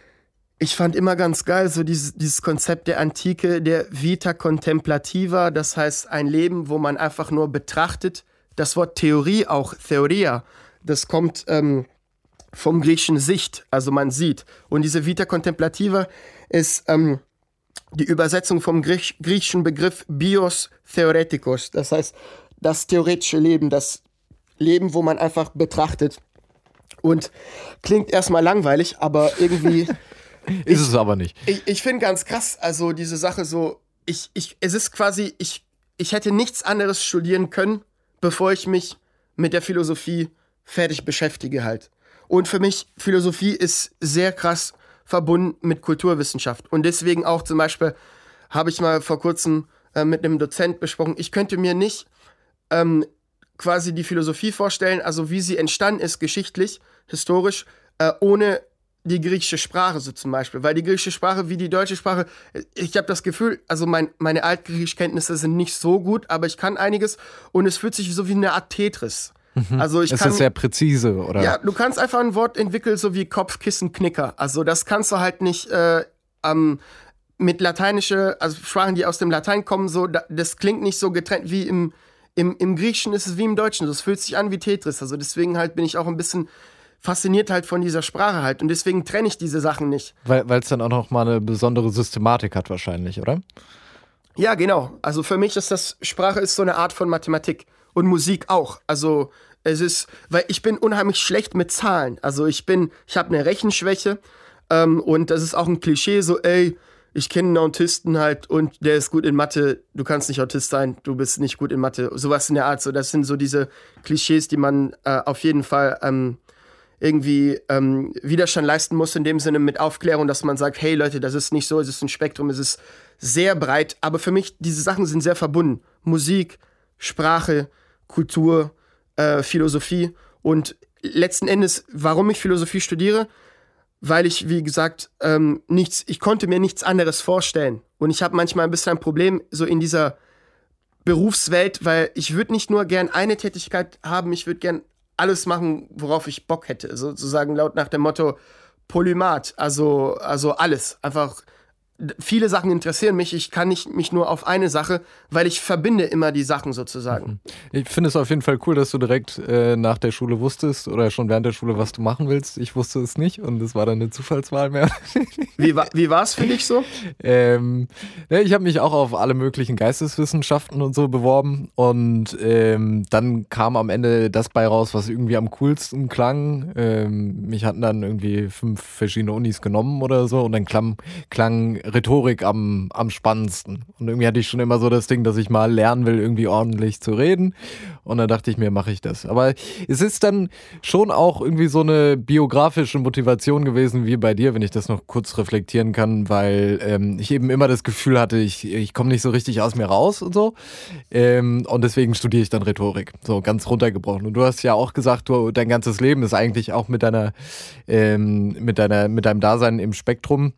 ich fand immer ganz geil, so dieses, dieses Konzept der Antike, der Vita Contemplativa, das heißt ein Leben, wo man einfach nur betrachtet. Das Wort Theorie, auch Theoria, das kommt ähm, vom griechischen Sicht, also man sieht. Und diese Vita Contemplativa ist ähm, die Übersetzung vom Griech- griechischen Begriff Bios Theoretikos, das heißt das theoretische Leben, das Leben, wo man einfach betrachtet. Und klingt erstmal langweilig, aber irgendwie...
Ist es aber nicht.
Ich, ich finde ganz krass, also diese Sache so, ich, ich, es ist quasi, ich, ich hätte nichts anderes studieren können, bevor ich mich mit der Philosophie fertig beschäftige halt. Und für mich, Philosophie ist sehr krass verbunden mit Kulturwissenschaft. Und deswegen auch zum Beispiel, habe ich mal vor kurzem äh, mit einem Dozent besprochen, ich könnte mir nicht ähm, quasi die Philosophie vorstellen, also wie sie entstanden ist, geschichtlich, historisch, äh, ohne die griechische Sprache so zum Beispiel, weil die griechische Sprache wie die deutsche Sprache, ich habe das Gefühl, also mein, meine Altgriechischkenntnisse sind nicht so gut, aber ich kann einiges und es fühlt sich so wie eine Art Tetris.
Mhm.
Also ich
es
kann,
ist sehr präzise, oder?
Ja, du kannst einfach ein Wort entwickeln, so wie Kopfkissen, Knicker. Also das kannst du halt nicht äh, ähm, mit lateinische, also Sprachen, die aus dem Latein kommen, so, das klingt nicht so getrennt wie im, im, im Griechischen ist es wie im Deutschen. Das fühlt sich an wie Tetris. Also deswegen halt bin ich auch ein bisschen fasziniert halt von dieser Sprache halt. Und deswegen trenne ich diese Sachen nicht.
Weil es dann auch noch mal eine besondere Systematik hat wahrscheinlich, oder?
Ja, genau. Also für mich ist das, Sprache ist so eine Art von Mathematik. Und Musik auch. Also es ist, weil ich bin unheimlich schlecht mit Zahlen. Also ich bin, ich habe eine Rechenschwäche. Ähm, und das ist auch ein Klischee, so ey, ich kenne einen Autisten halt und der ist gut in Mathe. Du kannst nicht Autist sein, du bist nicht gut in Mathe. Sowas in der Art. So, das sind so diese Klischees, die man äh, auf jeden Fall ähm, irgendwie ähm, Widerstand leisten muss, in dem Sinne mit Aufklärung, dass man sagt, hey Leute, das ist nicht so, es ist ein Spektrum, es ist sehr breit, aber für mich, diese Sachen sind sehr verbunden. Musik, Sprache, Kultur, äh, Philosophie und letzten Endes, warum ich Philosophie studiere, weil ich, wie gesagt, ähm, nichts, ich konnte mir nichts anderes vorstellen und ich habe manchmal ein bisschen ein Problem so in dieser Berufswelt, weil ich würde nicht nur gern eine Tätigkeit haben, ich würde gern alles machen, worauf ich Bock hätte. Sozusagen laut nach dem Motto Polymath, also, also alles. Einfach viele Sachen interessieren mich. Ich kann nicht mich nur auf eine Sache, weil ich verbinde immer die Sachen sozusagen.
Ich finde es auf jeden Fall cool, dass du direkt äh, nach der Schule wusstest oder schon während der Schule, was du machen willst. Ich wusste es nicht und es war dann eine Zufallswahl mehr.
Wie, wa- wie war es für dich so?
ähm, ja, ich habe mich auch auf alle möglichen Geisteswissenschaften und so beworben und ähm, dann kam am Ende das bei raus, was irgendwie am coolsten klang. Ähm, mich hatten dann irgendwie fünf verschiedene Unis genommen oder so und dann klang, klang Rhetorik am, am spannendsten. Und irgendwie hatte ich schon immer so das Ding, dass ich mal lernen will, irgendwie ordentlich zu reden. Und dann dachte ich mir, mache ich das. Aber es ist dann schon auch irgendwie so eine biografische Motivation gewesen, wie bei dir, wenn ich das noch kurz reflektieren kann, weil ähm, ich eben immer das Gefühl hatte, ich, ich komme nicht so richtig aus mir raus und so. Ähm, und deswegen studiere ich dann Rhetorik. So ganz runtergebrochen. Und du hast ja auch gesagt, du, dein ganzes Leben ist eigentlich auch mit deiner, ähm, mit deiner, mit deinem Dasein im Spektrum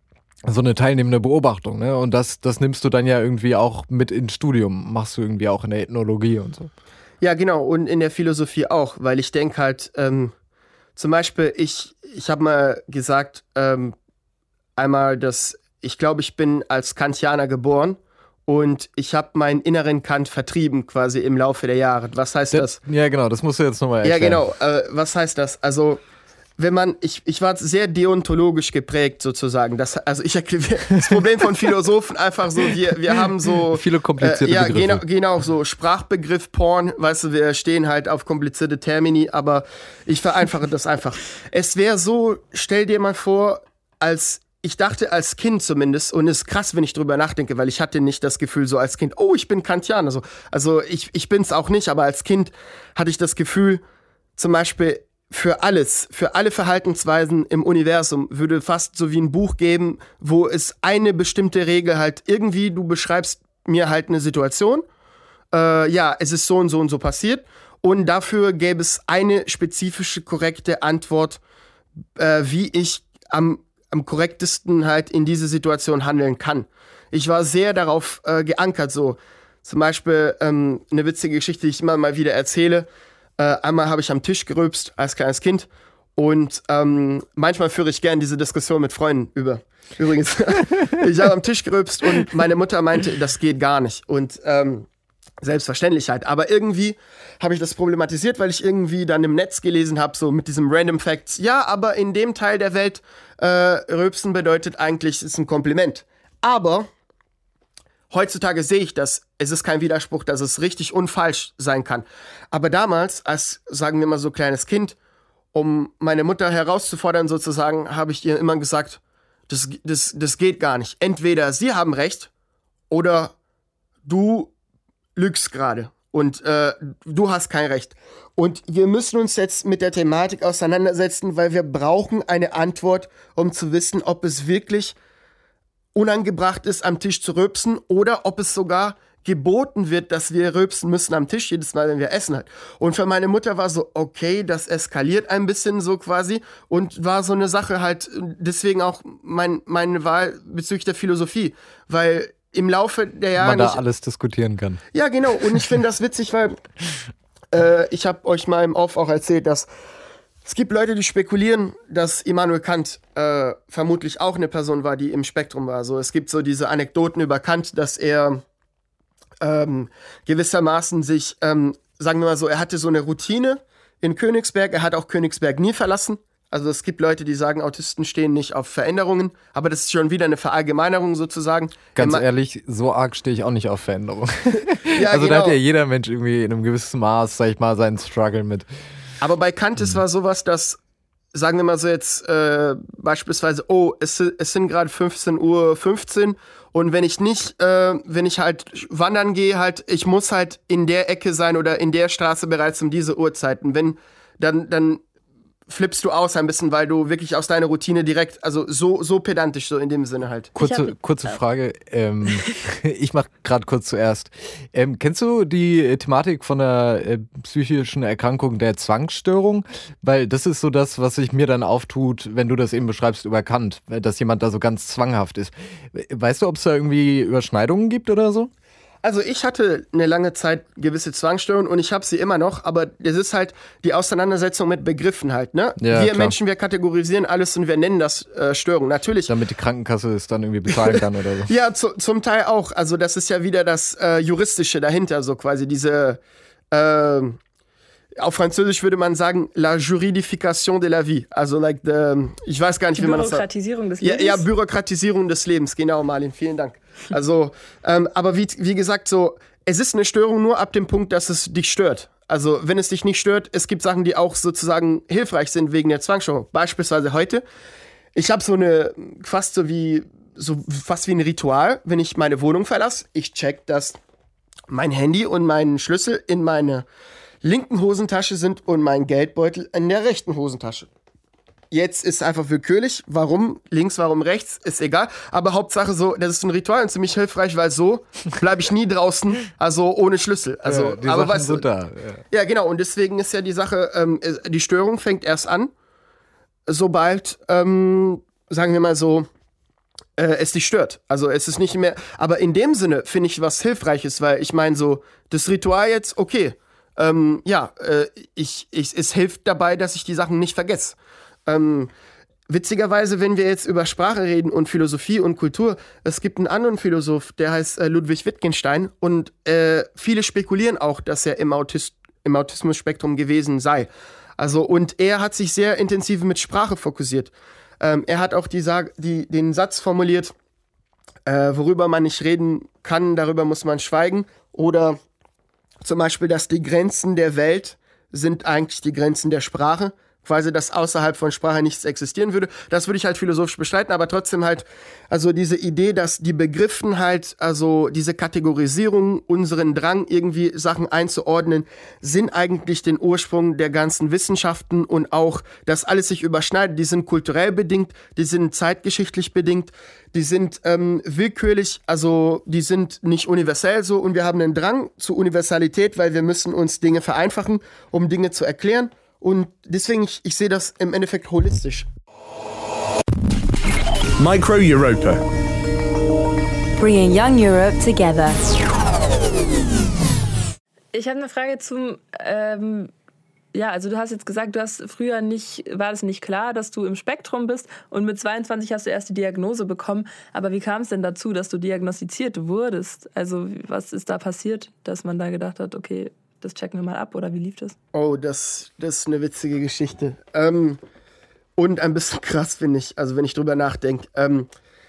so eine teilnehmende Beobachtung, ne? Und das, das nimmst du dann ja irgendwie auch mit ins Studium, machst du irgendwie auch in der Ethnologie und so.
Ja, genau, und in der Philosophie auch, weil ich denke halt, ähm, zum Beispiel, ich, ich habe mal gesagt, ähm, einmal, dass ich glaube, ich bin als Kantianer geboren und ich habe meinen inneren Kant vertrieben quasi im Laufe der Jahre. Was heißt das?
das? Ja, genau, das musst du jetzt nochmal erklären.
Ja, genau, äh, was heißt das? Also, wenn man, ich, ich war sehr deontologisch geprägt sozusagen. Das, also ich erkläre das Problem von Philosophen einfach so, wir, wir haben so
viele komplizierte
äh, ja,
Begriffe.
Genau, genau, so Sprachbegriff Porn, weißt du, wir stehen halt auf komplizierte Termini, aber ich vereinfache das einfach. Es wäre so, stell dir mal vor, als ich dachte als Kind zumindest, und es ist krass, wenn ich drüber nachdenke, weil ich hatte nicht das Gefühl so als Kind, oh, ich bin Kantianer. Also, also ich, ich bin's auch nicht, aber als Kind hatte ich das Gefühl, zum Beispiel, für alles, für alle Verhaltensweisen im Universum würde fast so wie ein Buch geben, wo es eine bestimmte Regel halt irgendwie, du beschreibst mir halt eine Situation, äh, ja, es ist so und so und so passiert und dafür gäbe es eine spezifische, korrekte Antwort, äh, wie ich am, am korrektesten halt in diese Situation handeln kann. Ich war sehr darauf äh, geankert, so zum Beispiel ähm, eine witzige Geschichte, die ich immer mal wieder erzähle. Äh, einmal habe ich am Tisch gerülpst als kleines Kind und ähm, manchmal führe ich gern diese Diskussion mit Freunden über. Übrigens, ich habe am Tisch gerülpst und meine Mutter meinte, das geht gar nicht. Und ähm, selbstverständlich halt. Aber irgendwie habe ich das problematisiert, weil ich irgendwie dann im Netz gelesen habe, so mit diesem Random Facts. Ja, aber in dem Teil der Welt äh, rülpsen bedeutet eigentlich, ist ein Kompliment. Aber heutzutage sehe ich das, es ist kein Widerspruch, dass es richtig und falsch sein kann. Aber damals, als, sagen wir mal so, kleines Kind, um meine Mutter herauszufordern sozusagen, habe ich ihr immer gesagt, das, das, das geht gar nicht. Entweder sie haben recht oder du lügst gerade und äh, du hast kein Recht. Und wir müssen uns jetzt mit der Thematik auseinandersetzen, weil wir brauchen eine Antwort, um zu wissen, ob es wirklich unangebracht ist, am Tisch zu rülpsen oder ob es sogar geboten wird, dass wir rülpsen müssen am Tisch, jedes Mal, wenn wir essen halt. Und für meine Mutter war so, okay, das eskaliert ein bisschen so quasi und war so eine Sache halt, deswegen auch mein, meine Wahl bezüglich der Philosophie, weil im Laufe der Jahre...
Man da
nicht,
alles diskutieren kann.
Ja, genau, und ich finde das witzig, weil äh, ich habe euch mal im Off auch erzählt, dass es gibt Leute, die spekulieren, dass Immanuel Kant äh, vermutlich auch eine Person war, die im Spektrum war. So, es gibt so diese Anekdoten über Kant, dass er ähm, gewissermaßen sich, ähm, sagen wir mal so, er hatte so eine Routine in Königsberg. Er hat auch Königsberg nie verlassen. Also es gibt Leute, die sagen, Autisten stehen nicht auf Veränderungen. Aber das ist schon wieder eine Verallgemeinerung sozusagen.
Ganz
Emma-
ehrlich, so arg stehe ich auch nicht auf Veränderung.
Ja,
also
genau.
da hat ja jeder Mensch irgendwie in einem gewissen Maß, sag ich mal, seinen Struggle mit.
Aber bei Kant ist war sowas, dass, sagen wir mal so jetzt äh, beispielsweise, oh, es, es sind gerade fünfzehn Uhr fünfzehn und wenn ich nicht, äh, wenn ich halt wandern gehe, halt, ich muss halt in der Ecke sein oder in der Straße bereits um diese Uhrzeiten. Wenn, dann, dann flippst du aus ein bisschen, weil du wirklich aus deiner Routine direkt, also so, so pedantisch, so in dem Sinne halt.
Kurze,
hab-
kurze Frage. Ähm, ich mach gerade kurz zuerst. Ähm, kennst du die Thematik von der äh, psychischen Erkrankung der Zwangsstörung? Weil das ist so das, was sich mir dann auftut, wenn du das eben beschreibst über Kant, dass jemand da so ganz zwanghaft ist. Weißt du, ob es da irgendwie Überschneidungen gibt oder so?
Also ich hatte eine lange Zeit gewisse Zwangsstörungen und ich habe sie immer noch, aber es ist halt die Auseinandersetzung mit Begriffen halt, ne?
Ja,
wir
klar.
Menschen, wir kategorisieren alles und wir nennen das äh, Störung. Natürlich.
Damit die Krankenkasse es dann irgendwie bezahlen kann oder so.
Ja, zu, zum Teil auch. Also das ist ja wieder das äh, Juristische dahinter, so quasi diese, äh, auf Französisch würde man sagen, la juridification de la vie. Also like the, ich weiß gar nicht,
Die
wie man das sagt.
Bürokratisierung des
Ja,
Lebens.
ja, Bürokratisierung des Lebens, genau, Marlin, vielen Dank. Also, ähm, aber wie, wie gesagt, so, es ist eine Störung nur ab dem Punkt, dass es dich stört. Also, wenn es dich nicht stört, es gibt Sachen, die auch sozusagen hilfreich sind wegen der Zwangsstörung. Beispielsweise heute, ich habe so eine, fast so wie, so fast wie ein Ritual, wenn ich meine Wohnung verlasse. Ich check, dass mein Handy und mein Schlüssel in meine linken Hosentasche sind und mein Geldbeutel in der rechten Hosentasche. Jetzt ist einfach willkürlich, warum links, warum rechts, ist egal. Aber Hauptsache so, das ist ein Ritual und ziemlich hilfreich, weil so bleibe ich nie draußen, also ohne Schlüssel. Also,
ja, die
aber
Sachen
weißt du,
sind da. Ja.
ja, genau. Und deswegen ist ja die Sache, ähm, die Störung fängt erst an, sobald, ähm, sagen wir mal so, äh, es dich stört. Also es ist nicht mehr, aber in dem Sinne finde ich was Hilfreiches, weil ich meine so, das Ritual jetzt, okay, ähm, ja, äh, ich, ich, es hilft dabei, dass ich die Sachen nicht vergesse. Ähm, witzigerweise, wenn wir jetzt über Sprache reden und Philosophie und Kultur, es gibt einen anderen Philosoph, der heißt äh, Ludwig Wittgenstein und äh, viele spekulieren auch, dass er im, Autis- im Autismus-Spektrum gewesen sei. Also, und er hat sich sehr intensiv mit Sprache fokussiert. Ähm, er hat auch die Sag- die, den Satz formuliert, äh, worüber man nicht reden kann, darüber muss man schweigen. Oder zum Beispiel, dass die Grenzen der Welt sind eigentlich die Grenzen der Sprache. Quasi, dass außerhalb von Sprache nichts existieren würde. Das würde ich halt philosophisch bestreiten, aber trotzdem halt, also diese Idee, dass die Begriffen halt, also diese Kategorisierung, unseren Drang, irgendwie Sachen einzuordnen, sind eigentlich den Ursprung der ganzen Wissenschaften und auch, dass alles sich überschneidet. Die sind kulturell bedingt, die sind zeitgeschichtlich bedingt, die sind ähm, willkürlich, also die sind nicht universell so und wir haben einen Drang zur Universalität, weil wir müssen uns Dinge vereinfachen, um Dinge zu erklären. Und deswegen, ich, ich sehe das im Endeffekt holistisch.
Micro Europa.
Bringing Young Europe together.
Ich habe eine Frage zum, ähm, ja, also du hast jetzt gesagt, du hast früher nicht, war das nicht klar, dass du im Spektrum bist und mit zweiundzwanzig hast du erst die Diagnose bekommen. Aber wie kam es denn dazu, dass du diagnostiziert wurdest? Also was ist da passiert, dass man da gedacht hat, okay, das checken wir mal ab, oder wie lief das?
Oh, das, das ist eine witzige Geschichte. Ähm, und ein bisschen krass, finde ich, also wenn ich drüber nachdenke. Ähm,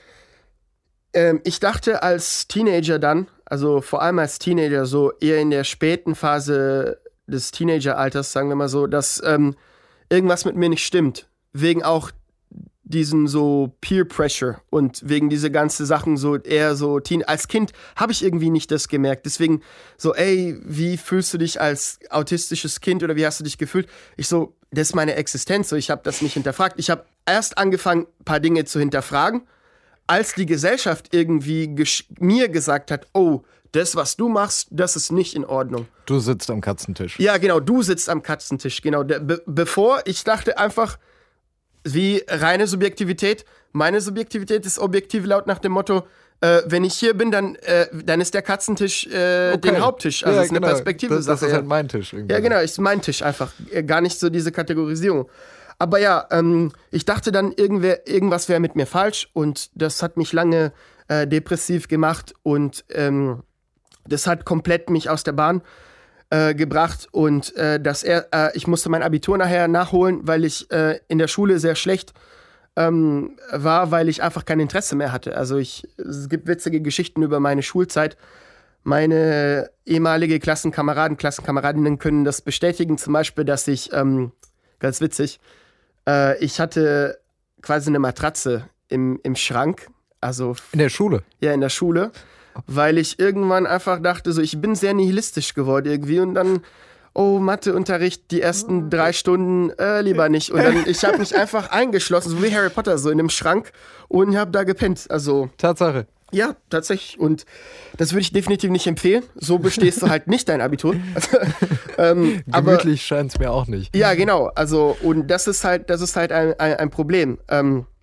ähm, ich dachte als Teenager dann, also vor allem als Teenager, so eher in der späten Phase des Teenageralters, sagen wir mal so, dass ähm, irgendwas mit mir nicht stimmt. Wegen auch diesen so Peer Pressure und wegen diese ganzen Sachen so eher so Teen. Als Kind habe ich irgendwie nicht das gemerkt. Deswegen so, ey, wie fühlst du dich als autistisches Kind oder wie hast du dich gefühlt? Ich so, das ist meine Existenz. So, ich habe das nicht hinterfragt. Ich habe erst angefangen, ein paar Dinge zu hinterfragen, als die Gesellschaft irgendwie gesch- mir gesagt hat, oh, das, was du machst, das ist nicht in Ordnung.
Du sitzt am Katzentisch.
Ja, genau, du sitzt am Katzentisch. Genau, der, be- bevor ich dachte einfach, wie reine Subjektivität. Meine Subjektivität ist objektiv laut nach dem Motto, äh, wenn ich hier bin, dann, äh, dann ist der Katzentisch äh,
Okay.
den Haupttisch. Also
Ja,
es ist eine
genau.
Perspektive.
Das, das ist halt mein Tisch. Irgendwie.
Ja, genau, ist mein Tisch einfach. Äh, Gar nicht so diese Kategorisierung. Aber ja, ähm, ich dachte dann, irgendwer, irgendwas wäre mit mir falsch und das hat mich lange äh, depressiv gemacht und ähm, das hat komplett mich aus der Bahn Äh, gebracht und äh, dass er, äh, ich musste mein Abitur nachher nachholen, weil ich äh, in der Schule sehr schlecht ähm, war, weil ich einfach kein Interesse mehr hatte. Also ich, es gibt witzige Geschichten über meine Schulzeit. Meine ehemalige Klassenkameraden, Klassenkameradinnen können das bestätigen, zum Beispiel, dass ich, ähm, ganz witzig, äh, ich hatte quasi eine Matratze im, im Schrank, also
In der Schule.
ja, in der Schule, weil ich irgendwann einfach dachte, so, ich bin sehr nihilistisch geworden irgendwie und dann, oh, Matheunterricht, die ersten drei Stunden, äh, lieber nicht. Und dann, ich habe mich einfach eingeschlossen, so wie Harry Potter, so in einem Schrank und habe da gepennt. Also,
Tatsache.
ja, tatsächlich. Und das würde ich definitiv nicht empfehlen. So bestehst du halt nicht dein Abitur. Also, ähm, aber,
Gemütlich scheint es mir auch nicht.
ja, genau. Also, und das ist halt, das ist halt ein, ein, ein Problem. Ähm,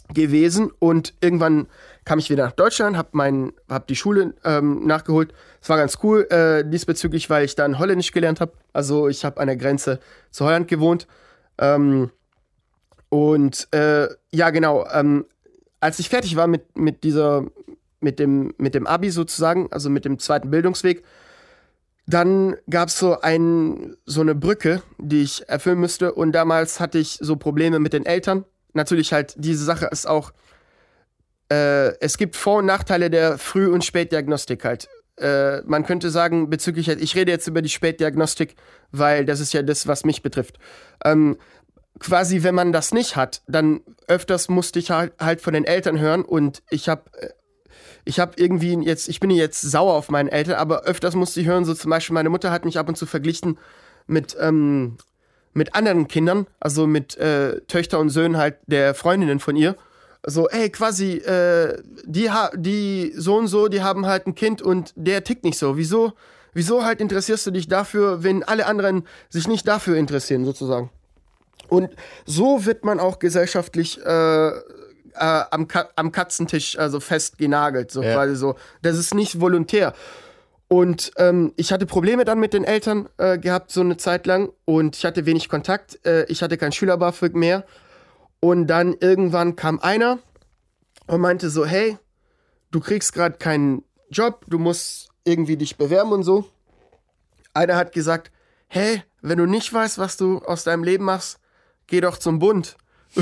gewesen und irgendwann kam ich wieder nach Deutschland, hab, mein, hab die Schule ähm, nachgeholt. Es war ganz cool äh, diesbezüglich, weil ich dann Holländisch gelernt habe. Also ich habe an der Grenze zu Holland gewohnt. Ähm, und äh, ja, genau, ähm, als ich fertig war mit, mit dieser, mit dem, mit dem Abi sozusagen, also mit dem zweiten Bildungsweg, dann gab es so, ein, so eine Brücke, die ich erfüllen müsste. Und damals hatte ich so Probleme mit den Eltern. Natürlich halt, diese Sache ist auch, äh, es gibt Vor- und Nachteile der Früh- und Spätdiagnostik halt. Äh, man könnte sagen, bezüglich, ich rede jetzt über die Spätdiagnostik, weil das ist ja das, was mich betrifft. Ähm, quasi, wenn man das nicht hat, dann öfters musste ich halt, halt von den Eltern hören und ich habe ich habe irgendwie jetzt, ich bin jetzt sauer auf meine Eltern, aber öfters musste ich hören, so zum Beispiel meine Mutter hat mich ab und zu verglichen mit, ähm, mit anderen Kindern, also mit äh, Töchter und Söhnen halt der Freundinnen von ihr. So, ey, quasi, äh, die, ha- die so und so, die haben halt ein Kind und der tickt nicht so. Wieso, wieso halt interessierst du dich dafür, wenn alle anderen sich nicht dafür interessieren, sozusagen? Und so wird man auch gesellschaftlich äh, Äh, am, Ka- am Katzentisch also fest genagelt, so
ja.
quasi so. Das ist nicht volontär. Und ähm, ich hatte Probleme dann mit den Eltern äh, gehabt, so eine Zeit lang. Und ich hatte wenig Kontakt. Äh, ich hatte kein Schüler-BAföG mehr. Und dann irgendwann kam einer und meinte so, hey, du kriegst gerade keinen Job, du musst irgendwie dich bewerben und so. Einer hat gesagt, hey, wenn du nicht weißt, was du aus deinem Leben machst, geh doch zum Bund.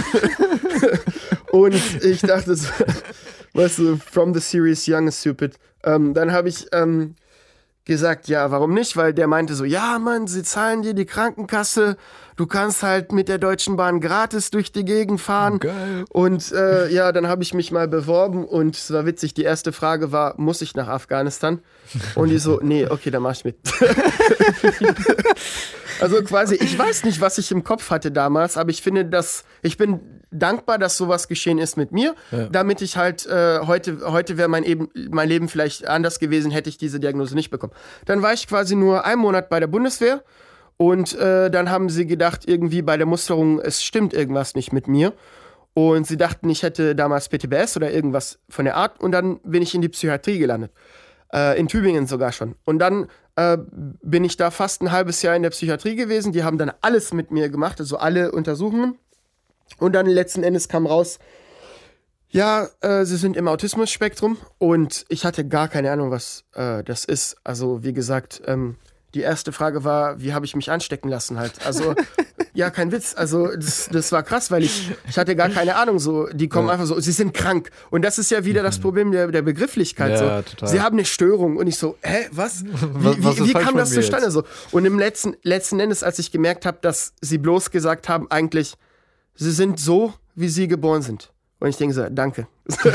Und ich dachte so, weißt du, from the series Young and Stupid. Ähm, dann habe ich ähm, gesagt, ja, warum nicht? Weil der meinte so, ja, Mann, sie zahlen dir die Krankenkasse, du kannst halt mit der Deutschen Bahn gratis durch die Gegend fahren.
Geil.
Und äh, ja, dann habe ich mich mal beworben und es war witzig, die erste Frage war, muss ich nach Afghanistan? Und die so, nee, okay, dann mach ich mit. Also quasi, ich weiß nicht, was ich im Kopf hatte damals, aber ich finde, dass ich bin dankbar, dass sowas geschehen ist mit mir, ja. damit ich halt äh, heute, heute wäre mein, eben, mein Leben vielleicht anders gewesen, hätte ich diese Diagnose nicht bekommen. Dann war ich quasi nur einen Monat bei der Bundeswehr und äh, dann haben sie gedacht, irgendwie bei der Musterung, es stimmt irgendwas nicht mit mir. Und sie dachten, ich hätte damals P T B S oder irgendwas von der Art und dann bin ich in die Psychiatrie gelandet. Äh, in Tübingen sogar schon. Und dann äh, bin ich da fast ein halbes Jahr in der Psychiatrie gewesen. Die haben dann alles mit mir gemacht, also alle Untersuchungen. Und dann letzten Endes kam raus, ja, äh, sie sind im Autismus-Spektrum. Und ich hatte gar keine Ahnung, was äh, das ist. Also wie gesagt, ähm, die erste Frage war, wie habe ich mich anstecken lassen halt. Also, ja, kein Witz. Also das, das war krass, weil ich, ich hatte gar keine Ahnung. So, die kommen ja. einfach so, sie sind krank. Und das ist ja wieder das Problem der, der Begrifflichkeit. Ja, so. Total. Sie haben eine Störung. Und ich so, hä, was? Wie,
was
wie, wie kam das zustande? So? Und im letzten, letzten Endes, als ich gemerkt habe, dass sie bloß gesagt haben, eigentlich, sie sind so, wie sie geboren sind. Und ich denke so, danke.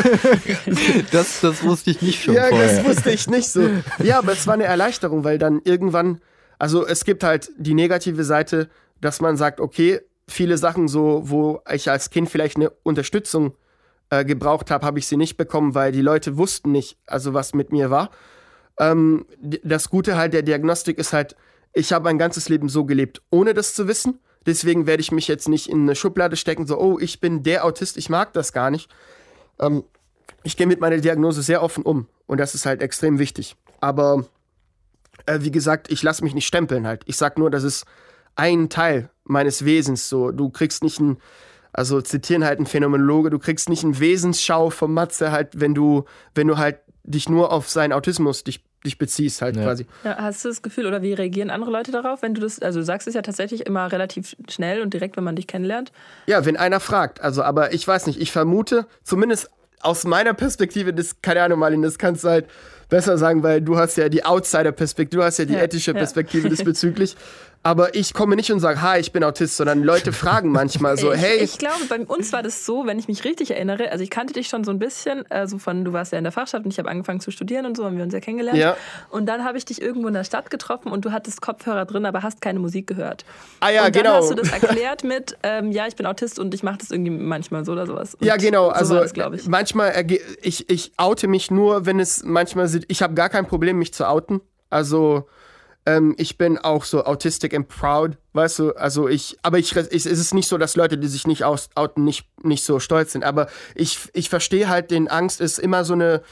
Das, das wusste ich nicht schon
ja,
vorher.
das wusste ich nicht so. Ja, aber es war eine Erleichterung, weil dann irgendwann, also es gibt halt die negative Seite, dass man sagt, okay, viele Sachen so, wo ich als Kind vielleicht eine Unterstützung äh, gebraucht habe, habe ich sie nicht bekommen, weil die Leute wussten nicht, also was mit mir war. Ähm, das Gute halt der Diagnostik ist halt, ich habe mein ganzes Leben so gelebt, ohne das zu wissen. Deswegen werde ich mich jetzt nicht in eine Schublade stecken, so, oh, ich bin der Autist, ich mag das gar nicht. Ähm, ich gehe mit meiner Diagnose sehr offen um und das ist halt extrem wichtig. Aber äh, wie gesagt, ich lasse mich nicht stempeln halt. Ich sag nur, das ist ein Teil meines Wesens. So, du kriegst nicht ein, also zitieren halt ein Phänomenologe, du kriegst nicht einen Wesensschau vom Matze halt, wenn du, wenn du halt dich nur auf seinen Autismus dich dich beziehst halt ja. quasi.
Ja, hast du das Gefühl oder wie reagieren andere Leute darauf, wenn du das, also du sagst es ja tatsächlich immer relativ schnell und direkt, wenn man dich kennenlernt?
Ja, wenn einer fragt, also aber ich weiß nicht, ich vermute, zumindest aus meiner Perspektive, das, keine Ahnung, Marlin, das kannst du halt besser sagen, weil du hast ja die Outsider-Perspektive, du hast ja die ja, ethische Perspektive ja. diesbezüglich. Aber ich komme nicht und sage, ha, ich bin Autist, sondern Leute fragen manchmal so,
ich,
hey.
Ich glaube, bei uns war das so, wenn ich mich richtig erinnere, also ich kannte dich schon so ein bisschen, also von, du warst ja in der Fachschaft und ich habe angefangen zu studieren und so, haben wir uns ja kennengelernt. Ja. Und dann habe ich dich irgendwo in der Stadt getroffen und du hattest Kopfhörer drin, aber hast keine Musik gehört.
Ah ja,
und dann
genau.
hast du das erklärt mit, ähm, ja, ich bin Autist und ich mache das irgendwie manchmal so oder sowas. Und
ja, genau,
so
also
das, ich.
manchmal, erge- ich, ich oute mich nur, wenn es manchmal, ich habe gar kein Problem, mich zu outen. Also Ähm, ich bin auch so autistic and proud, weißt du, also ich, aber ich, ich, es ist nicht so, dass Leute, die sich nicht aus, outen, nicht, nicht so stolz sind, aber ich, ich verstehe halt, den Angst ist immer so eine,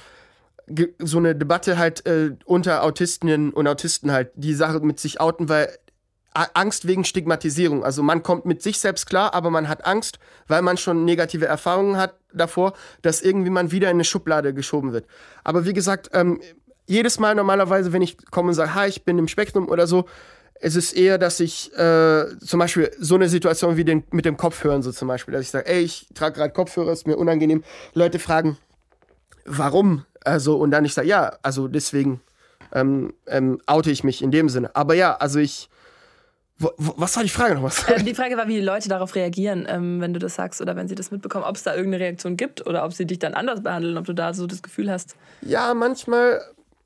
so eine Debatte halt äh, unter Autistinnen und Autisten halt, die Sache mit sich outen, weil Angst wegen Stigmatisierung, also man kommt mit sich selbst klar, aber man hat Angst, weil man schon negative Erfahrungen hat davor, dass irgendwie man wieder in eine Schublade geschoben wird. Aber wie gesagt, ähm, jedes Mal normalerweise, wenn ich komme und sage, hi, ich bin im Spektrum oder so, es ist eher, dass ich äh, zum Beispiel so eine Situation wie den, mit dem Kopfhören so zum Beispiel, dass ich sage, ey, ich trage gerade Kopfhörer, ist mir unangenehm. Leute fragen, warum? Also, und dann ich sage, ja, also deswegen ähm, ähm, oute ich mich in dem Sinne. Aber ja, also ich, wo, wo, was war die Frage noch? Was?
Ähm, die Frage war, wie die Leute darauf reagieren, ähm, wenn du das sagst oder wenn sie das mitbekommen, ob es da irgendeine Reaktion gibt oder ob sie dich dann anders behandeln, ob du da so das Gefühl hast.
Ja, manchmal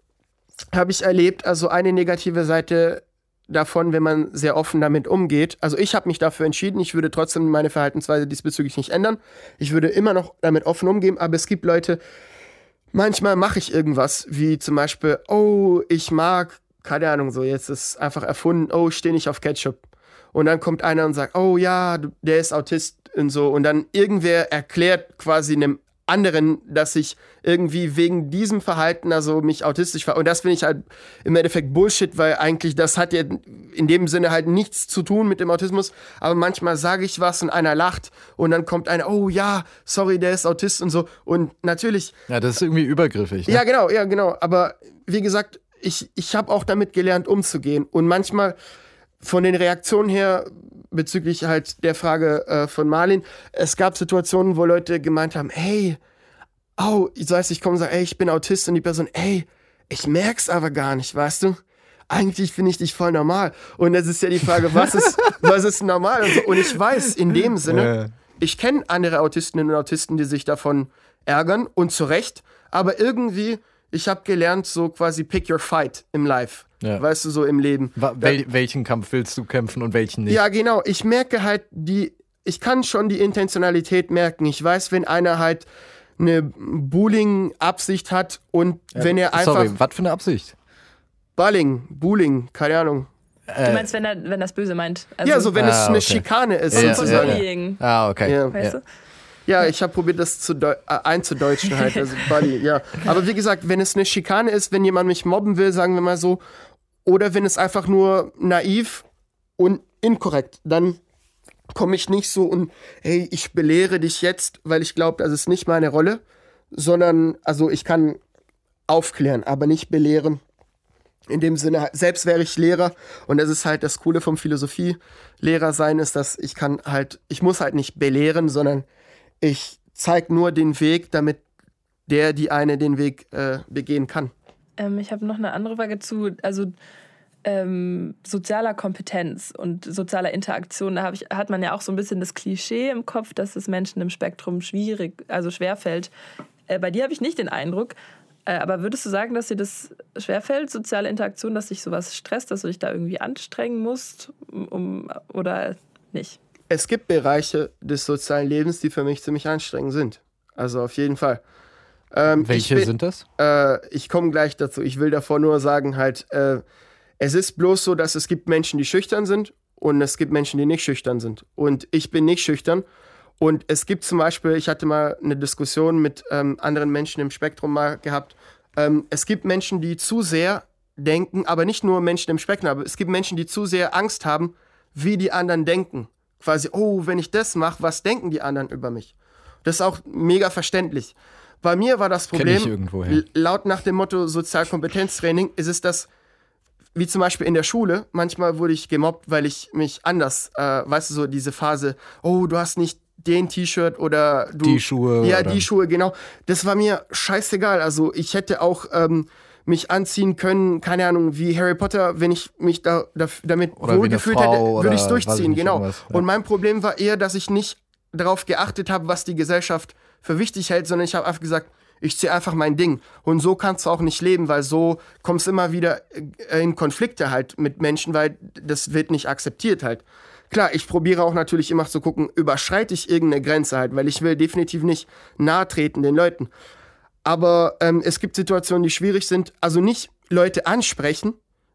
habe ich erlebt, also eine negative Seite davon, wenn man sehr offen damit umgeht. Also ich habe mich dafür entschieden, ich würde trotzdem meine Verhaltensweise diesbezüglich nicht ändern. Ich würde immer noch damit offen umgehen, aber es gibt Leute, manchmal mache ich irgendwas, wie zum Beispiel, oh, ich mag, keine Ahnung, so jetzt ist einfach erfunden, oh, ich stehe nicht auf Ketchup. Und dann kommt einer und sagt, oh ja, der ist Autist und so. Und dann irgendwer erklärt quasi einem anderen, dass ich irgendwie wegen diesem Verhalten also mich autistisch ver... Und das finde ich halt im Endeffekt Bullshit, weil eigentlich das hat ja in dem Sinne halt nichts zu tun mit dem Autismus. Aber manchmal sage ich was und einer lacht und dann kommt einer, oh ja, sorry, der ist Autist und so. Und natürlich...
Ja, das ist irgendwie übergriffig. Ne?
Ja, genau, ja, genau. Aber wie gesagt, ich, ich habe auch damit gelernt, umzugehen. Und manchmal von den Reaktionen her bezüglich halt der Frage äh, von Marlin, es gab Situationen, wo Leute gemeint haben, hey, oh, ich weiß, ich komme und sage, ey, ich bin Autist und die Person, ey, ich merk's aber gar nicht, weißt du? Eigentlich finde ich dich voll normal. Und das ist ja die Frage, was ist, was ist normal? Und, so. Und ich weiß, in dem Sinne, ich kenne andere Autistinnen und Autisten, die sich davon ärgern und zu Recht, aber irgendwie, ich habe gelernt, so quasi pick your fight im Life. Ja. Weißt du, so im Leben.
Wel- welchen Kampf willst du kämpfen und welchen nicht?
Ja, genau. Ich merke halt die, ich kann schon die Intentionalität merken. Ich weiß, wenn einer halt eine Bullying-Absicht hat und ja, wenn er einfach...
Sorry, was für eine Absicht?
Bullying, Bullying, keine Ahnung.
Du meinst, wenn er wenn das böse meint? Also
ja, so wenn
ah,
es eine
okay.
Schikane ist,
ja,
sozusagen.
Bullying.
Ah, okay.
Ja.
Weißt
ja.
du?
Ja, ich habe probiert, das zu deu- äh, einzudeutschen halt, also Bully, ja. Aber wie gesagt, wenn es eine Schikane ist, wenn jemand mich mobben will, sagen wir mal so, oder wenn es einfach nur naiv und inkorrekt, dann komme ich nicht so und, hey, ich belehre dich jetzt, weil ich glaube, das ist nicht meine Rolle, sondern, also ich kann aufklären, aber nicht belehren. In dem Sinne, selbst wäre ich Lehrer und das ist halt das Coole vom Philosophielehrer sein, ist, dass ich kann halt, ich muss halt nicht belehren, sondern ich zeige nur den Weg, damit der, die eine den Weg äh, begehen kann.
Ähm, ich habe noch eine andere Frage zu, also ähm, sozialer Kompetenz und sozialer Interaktion. Da hab ich, hat man ja auch so ein bisschen das Klischee im Kopf, dass es Menschen im Spektrum schwierig, also schwerfällt. Äh, bei dir habe ich nicht den Eindruck. Äh, aber würdest du sagen, dass dir das schwerfällt, soziale Interaktion, dass dich sowas stresst, dass du dich da irgendwie anstrengen musst, um, oder nicht?
Es gibt Bereiche des sozialen Lebens, die für mich ziemlich anstrengend sind. Also auf jeden Fall. Ähm,
Welche
bin,
sind das?
Äh, ich komme gleich dazu. Ich will davor nur sagen, halt, äh, es ist bloß so, dass es gibt Menschen, die schüchtern sind und es gibt Menschen, die nicht schüchtern sind. Und ich bin nicht schüchtern. Und es gibt zum Beispiel, ich hatte mal eine Diskussion mit ähm, anderen Menschen im Spektrum mal gehabt. Ähm, es gibt Menschen, die zu sehr denken, aber nicht nur Menschen im Spektrum, aber es gibt Menschen, die zu sehr Angst haben, wie die anderen denken. Quasi, oh, wenn ich das mache, was denken die anderen über mich? Das ist auch mega verständlich. Bei mir war das Problem,
Kenn ich irgendwoher.
laut nach dem Motto Sozialkompetenztraining, ist es das, wie zum Beispiel in der Schule, manchmal wurde ich gemobbt, weil ich mich anders, äh, weißt du, so diese Phase, oh, du hast nicht den T-Shirt oder du...
Die Schuhe.
Ja,
oder?
die Schuhe, genau. Das war mir scheißegal. Also ich hätte auch ähm, mich anziehen können, keine Ahnung, wie Harry Potter, wenn ich mich da, da damit
oder
wohlgefühlt hätte, würde ich es
weiß
durchziehen,
nicht,
genau.
irgendwas, ja.
Und mein Problem war eher, dass ich nicht darauf geachtet habe, was die Gesellschaft für wichtig hält, sondern ich habe einfach gesagt, ich ziehe einfach mein Ding. Und so kannst du auch nicht leben, weil so kommst du immer wieder in Konflikte halt mit Menschen, weil das wird nicht akzeptiert halt. Klar, ich probiere auch natürlich immer zu gucken, überschreite ich irgendeine Grenze halt, weil ich will definitiv nicht nahe treten den Leuten. Aber ähm, es gibt Situationen, die schwierig sind. Also nicht Leute ansprechen,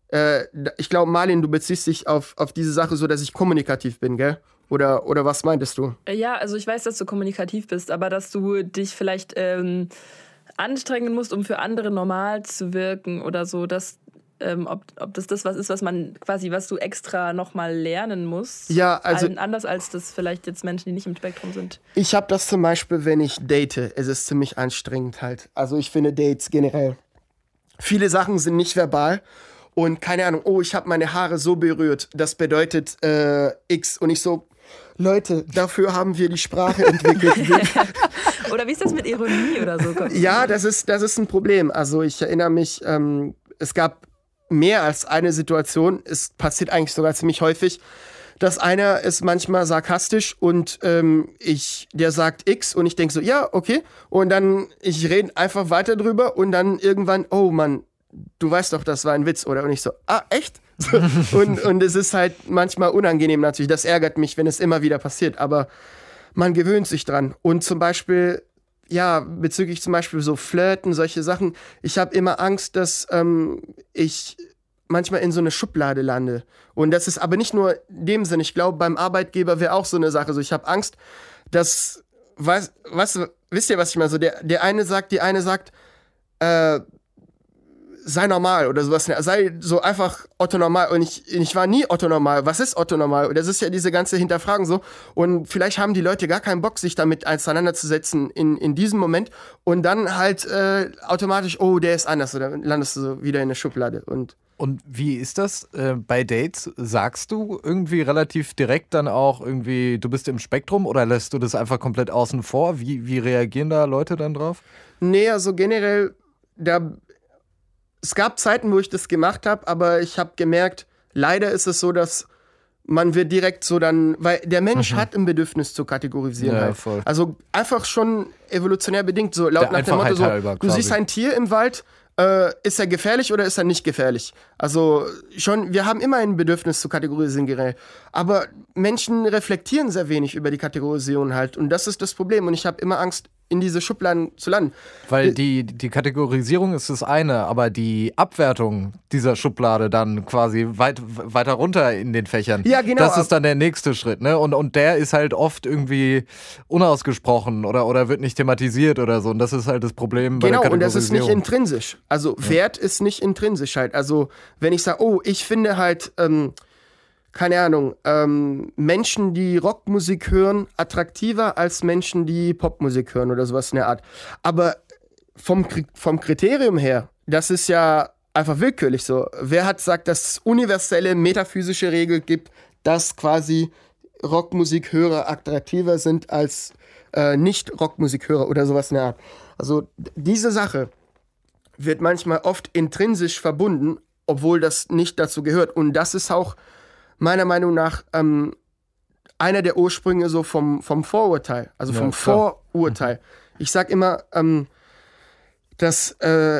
Äh, ich glaube, Marlin, du beziehst dich auf, auf diese Sache so, dass ich kommunikativ bin, gell? Oder, oder was meintest du?
Ja, also ich weiß, dass du kommunikativ bist, aber dass du dich vielleicht ähm, anstrengen musst, um für andere normal zu wirken oder so, dass ähm, ob, ob das das was ist, was man quasi, was du extra nochmal lernen musst.
Ja, also
Allen anders als das vielleicht jetzt Menschen, die nicht im Spektrum sind.
ich habe das zum Beispiel, wenn ich date, es ist ziemlich anstrengend halt. Also ich finde Dates generell, viele Sachen sind nicht verbal. Und keine Ahnung, oh, ich habe meine Haare so berührt, das bedeutet äh, X. Und ich so, Leute, dafür haben wir die Sprache entwickelt.
Oder wie ist das mit Ironie oder so?
Ja, das ist, das ist ein Problem. Also ich erinnere mich, ähm, es gab mehr als eine Situation, es passiert eigentlich sogar ziemlich häufig, dass einer ist manchmal sarkastisch und ähm, ich, der sagt X und ich denke so, ja, okay. Und dann, ich rede einfach weiter drüber und dann irgendwann, oh Mann, du weißt doch, das war ein Witz, oder? Und ich so, ah, echt? und, und es ist halt manchmal unangenehm natürlich. Das ärgert mich, wenn es immer wieder passiert. Aber man gewöhnt sich dran. Und zum Beispiel, ja, bezüglich zum Beispiel so Flirten, solche Sachen. Ich habe immer Angst, dass ähm, ich manchmal in so eine Schublade lande. Und das ist aber nicht nur in dem Sinn. Ich glaube, beim Arbeitgeber wäre auch so eine Sache. So, ich habe Angst, dass, was, was, wisst ihr, was ich meine? So, der, der eine sagt, die eine sagt, äh, sei normal oder sowas, sei so einfach Otto normal und ich, ich war nie Otto normal. Was ist Otto normal? Und das ist ja diese ganze Hinterfragen so und vielleicht haben die Leute gar keinen Bock, sich damit auseinanderzusetzen in, in diesem Moment und dann halt äh, automatisch, oh, der ist anders oder landest du so wieder in der Schublade. Und
Und wie ist das äh, bei Dates? Sagst du irgendwie relativ direkt dann auch irgendwie, du bist im Spektrum oder lässt du das einfach komplett außen vor? Wie, wie reagieren da Leute dann drauf?
Nee, also generell, da es gab Zeiten, wo ich das gemacht habe, aber ich habe gemerkt, leider ist es so, dass man wird direkt so dann, weil der Mensch mhm. hat ein Bedürfnis zu kategorisieren
ja,
halt.
Voll.
Also einfach schon evolutionär bedingt, so laut
der
nach dem Motto, so,
halber,
du siehst ein Tier im Wald, äh, ist er gefährlich oder ist er nicht gefährlich? Also schon, wir haben immer ein Bedürfnis zu kategorisieren generell. Aber Menschen reflektieren sehr wenig über die Kategorisierung halt. Und das ist das Problem. Und ich habe immer Angst, in diese Schubladen zu landen.
Weil die, die Kategorisierung ist das eine, aber die Abwertung dieser Schublade dann quasi weit, weiter runter in den Fächern,
ja, genau,
das ist dann der nächste Schritt. Ne? Und, und der ist halt oft irgendwie unausgesprochen oder, oder wird nicht thematisiert oder so. Und das ist halt das Problem bei
genau,
der Kategorisierung.
Genau, und das ist nicht intrinsisch. Also
ja.
Wert ist nicht intrinsisch halt. Also wenn ich sage, oh, ich finde halt, ähm, keine Ahnung, ähm, Menschen, die Rockmusik hören, attraktiver als Menschen, die Popmusik hören oder sowas in der Art. Aber vom, vom Kriterium her, das ist ja einfach willkürlich so. Wer hat gesagt, dass es universelle metaphysische Regeln gibt, dass quasi Rockmusikhörer attraktiver sind als äh, Nicht-Rockmusikhörer oder sowas in der Art? Also diese Sache wird manchmal oft intrinsisch verbunden, obwohl das nicht dazu gehört. Und das ist auch meiner Meinung nach ähm, einer der Ursprünge so vom, vom Vorurteil, also vom ja, Vorurteil. Ich sag immer, ähm, dass äh,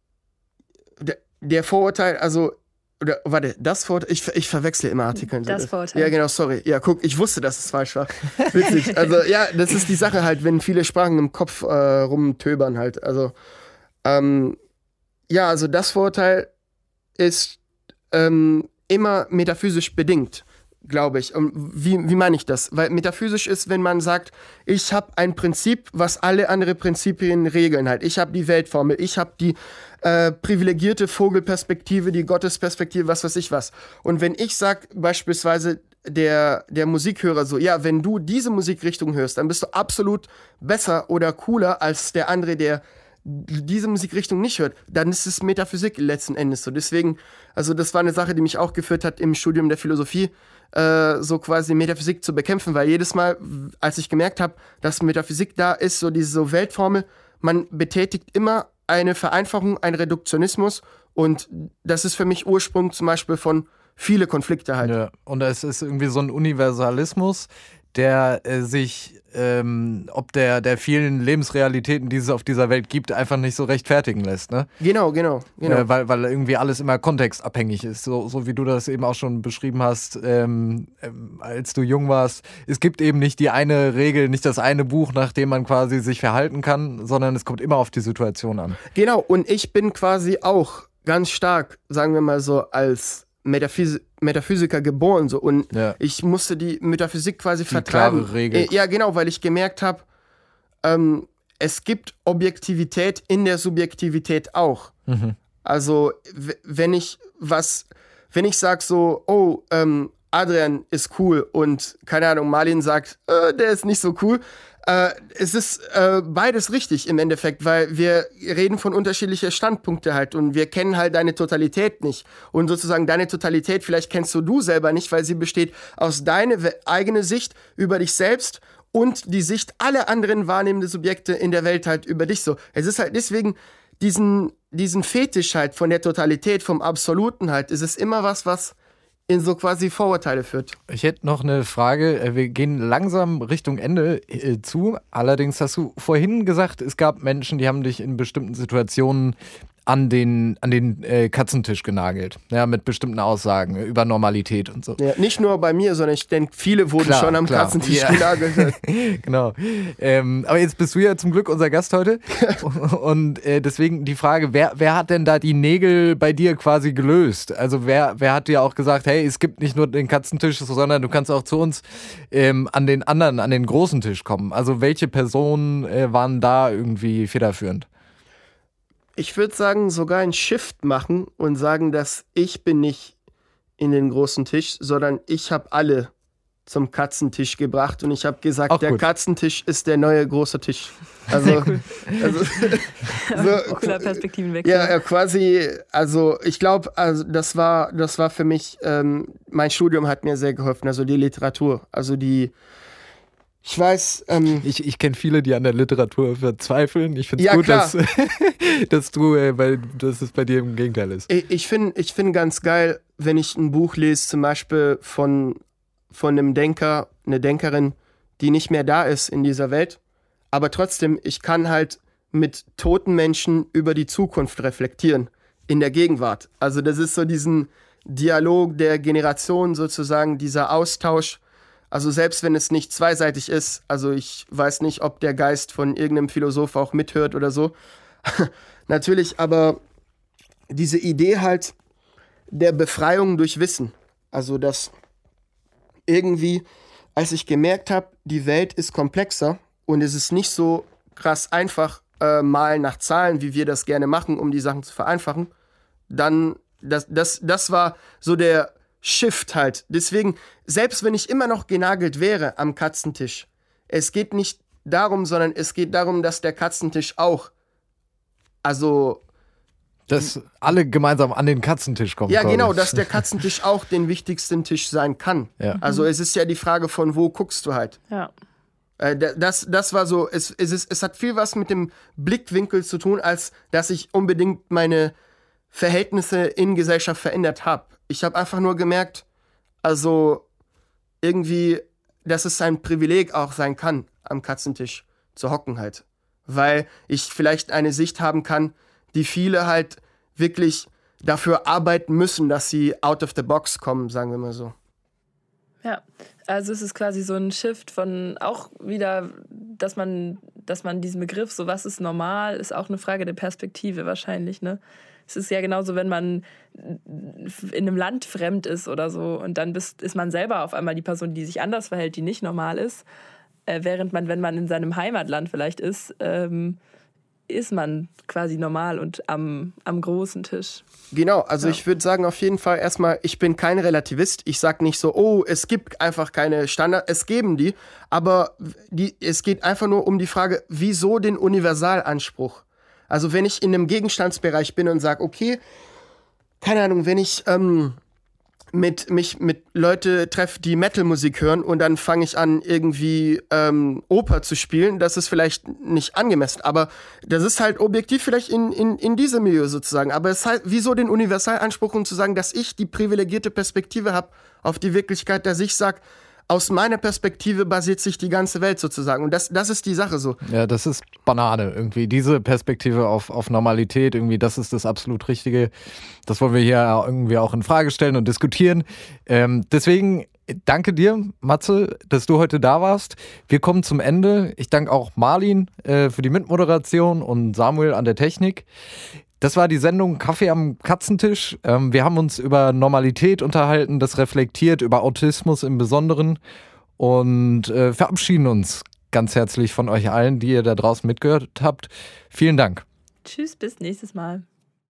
der, der Vorurteil, also, oder warte, das Vorurteil, ich, ich verwechsle immer Artikel.
Das Vorurteil.
Ja, genau, sorry. Ja, guck, ich wusste, dass es falsch war. Witzig. Also, ja, das ist die Sache halt, wenn viele Sprachen im Kopf äh, rumtöbern halt. Also, ähm, ja, also das Vorurteil ist ähm, immer metaphysisch bedingt, glaube ich. Und wie, wie meine ich das? Weil metaphysisch ist, wenn man sagt, ich habe ein Prinzip, was alle anderen Prinzipien regeln halt. Ich habe die Weltformel, ich habe die äh, privilegierte Vogelperspektive, die Gottesperspektive, was weiß ich was. Und wenn ich sage beispielsweise der, der Musikhörer so, ja, wenn du diese Musikrichtung hörst, dann bist du absolut besser oder cooler als der andere, der diese Musikrichtung nicht hört, dann ist es Metaphysik letzten Endes so. Deswegen, also das war eine Sache, die mich auch geführt hat im Studium der Philosophie, äh, so quasi Metaphysik zu bekämpfen, weil jedes Mal, als ich gemerkt habe, dass Metaphysik da ist, so diese so Weltformel, man betätigt immer eine Vereinfachung, einen Reduktionismus und das ist für mich Ursprung zum Beispiel von viele Konflikte halt.
Ja, und es ist irgendwie so ein Universalismus, der äh, sich ähm, ob der, der vielen Lebensrealitäten, die es auf dieser Welt gibt, einfach nicht so rechtfertigen lässt. Ne?
Genau, genau. genau.
Äh, weil, weil irgendwie alles immer kontextabhängig ist, so, so wie du das eben auch schon beschrieben hast, ähm, ähm, als du jung warst. Es gibt eben nicht die eine Regel, nicht das eine Buch, nach dem man quasi sich verhalten kann, sondern es kommt immer auf die Situation an.
Genau, und ich bin quasi auch ganz stark, sagen wir mal so, als Metaphys- Metaphysiker geboren. So. Und
Ja.
ich musste die Metaphysik quasi
Die
vertreiben.
klare Regel.
Äh, Ja, genau, weil ich gemerkt habe, ähm, es gibt Objektivität in der Subjektivität auch.
Mhm.
Also w- wenn ich was, wenn ich sag so, oh, ähm, Adrian ist cool und keine Ahnung, Marlin sagt, äh, der ist nicht so cool. Äh, es ist äh, beides richtig im Endeffekt, weil wir reden von unterschiedlichen Standpunkten halt und wir kennen halt deine Totalität nicht. Und sozusagen deine Totalität, vielleicht kennst du du selber nicht, weil sie besteht aus deiner we- eigene Sicht über dich selbst und die Sicht aller anderen wahrnehmenden Subjekte in der Welt halt über dich so. Es ist halt deswegen diesen, diesen Fetisch halt von der Totalität, vom Absoluten halt, es ist immer was, was in so quasi Vorurteile führt.
Ich hätte noch eine Frage. Äh, Wir gehen langsam Richtung Ende äh, zu. Allerdings hast du vorhin gesagt, es gab Menschen, die haben dich in bestimmten Situationen an den, an den äh, Katzentisch genagelt. Ja, mit bestimmten Aussagen über Normalität und so.
Ja, nicht nur bei mir, sondern ich denke, viele wurden
Klar,
schon am
klar.
Katzentisch
Ja.
genagelt.
Genau. Ähm, aber jetzt bist du ja zum Glück unser Gast heute. Und äh, deswegen die Frage, wer, wer hat denn da die Nägel bei dir quasi gelöst? Also wer, wer hat dir auch gesagt, hey, es gibt nicht nur den Katzentisch, sondern du kannst auch zu uns ähm, an den anderen, an den großen Tisch kommen. Also welche Personen äh, waren da irgendwie federführend?
Ich würde sagen, sogar einen Shift machen und sagen, dass ich bin nicht in den großen Tisch, sondern ich habe alle zum Katzentisch gebracht und ich habe gesagt,
Auch
der
gut.
Katzentisch ist der neue große Tisch. Also, also so,
Cooler Perspektivenwechsel.
ja, ja, quasi, also ich glaube, also das war, das war für mich, ähm, mein Studium hat mir sehr geholfen, also die Literatur, also die, ich weiß, ähm,
Ich, ich kenne viele, die an der Literatur verzweifeln. Ich finde es
Ja,
gut,
klar.
dass, dass du, äh, weil, dass es bei dir im Gegenteil ist.
Ich, ich finde ich find ganz geil, wenn ich ein Buch lese, zum Beispiel von, von einem Denker, eine Denkerin, die nicht mehr da ist in dieser Welt. Aber trotzdem, ich kann halt mit toten Menschen über die Zukunft reflektieren, in der Gegenwart. Also das ist so diesen Dialog der Generation sozusagen, dieser Austausch. Also selbst wenn es nicht zweiseitig ist, also ich weiß nicht, ob der Geist von irgendeinem Philosoph auch mithört oder so. Natürlich, aber diese Idee halt der Befreiung durch Wissen. Also dass irgendwie, als ich gemerkt habe, die Welt ist komplexer und es ist nicht so krass einfach äh, malen nach Zahlen, wie wir das gerne machen, um die Sachen zu vereinfachen, dann, das, das, das war so der Shift halt. Deswegen, selbst wenn ich immer noch genagelt wäre am Katzentisch, es geht nicht darum, sondern es geht darum, dass der Katzentisch auch, also
Dass alle gemeinsam an den Katzentisch kommen.
ja,
quasi.
genau, dass der Katzentisch auch den wichtigsten Tisch sein kann.
Ja.
Also es ist ja die Frage von, wo guckst du halt.
Ja.
Äh, da- das, das war so, es, es, ist, es hat viel was mit dem Blickwinkel zu tun, als dass ich unbedingt meine Verhältnisse in Gesellschaft verändert habe. Ich habe einfach nur gemerkt, also irgendwie, dass es ein Privileg auch sein kann, am Katzentisch zu hocken halt. Weil ich vielleicht eine Sicht haben kann, die viele halt wirklich dafür arbeiten müssen, dass sie out of the box kommen, sagen wir mal so.
Ja, also es ist quasi so ein Shift von auch wieder, dass man, dass man diesen Begriff, so was ist normal, ist auch eine Frage der Perspektive wahrscheinlich, ne? Es ist ja genauso, wenn man in einem Land fremd ist oder so und dann bist, ist man selber auf einmal die Person, die sich anders verhält, die nicht normal ist, äh, während man, wenn man in seinem Heimatland vielleicht ist, ähm, ist man quasi normal und am, am großen Tisch.
Genau, also
Ja.
ich würde sagen auf jeden Fall erstmal, ich bin kein Relativist. Ich sage nicht so, oh, es gibt einfach keine Standard, es geben die, aber die, es geht einfach nur um die Frage, wieso den Universalanspruch? Also wenn ich in einem Gegenstandsbereich bin und sage, okay, keine Ahnung, wenn ich ähm, mit, mich mit Leute treffe, die Metal-Musik hören und dann fange ich an, irgendwie ähm, Oper zu spielen, das ist vielleicht nicht angemessen, aber das ist halt objektiv vielleicht in, in, in diesem Milieu sozusagen. Aber es ist halt wieso den Universalanspruch, um zu sagen, dass ich die privilegierte Perspektive habe auf die Wirklichkeit, dass ich sage, aus meiner Perspektive basiert sich die ganze Welt sozusagen. Und das, das ist die Sache so.
Ja, das ist Banane irgendwie. Diese Perspektive auf, auf Normalität, irgendwie, das ist das absolut Richtige. Das wollen wir hier irgendwie auch in Frage stellen und diskutieren. Ähm, deswegen danke dir, Matze, dass du heute da warst. Wir kommen zum Ende. Ich danke auch Marlin äh, für die Mitmoderation und Samuel an der Technik. Das war die Sendung Kaffee am Katzentisch. Ähm, wir haben uns über Normalität unterhalten, das reflektiert, über Autismus im Besonderen und äh, verabschieden uns ganz herzlich von euch allen, die ihr da draußen mitgehört habt. Vielen Dank.
Tschüss, bis nächstes Mal.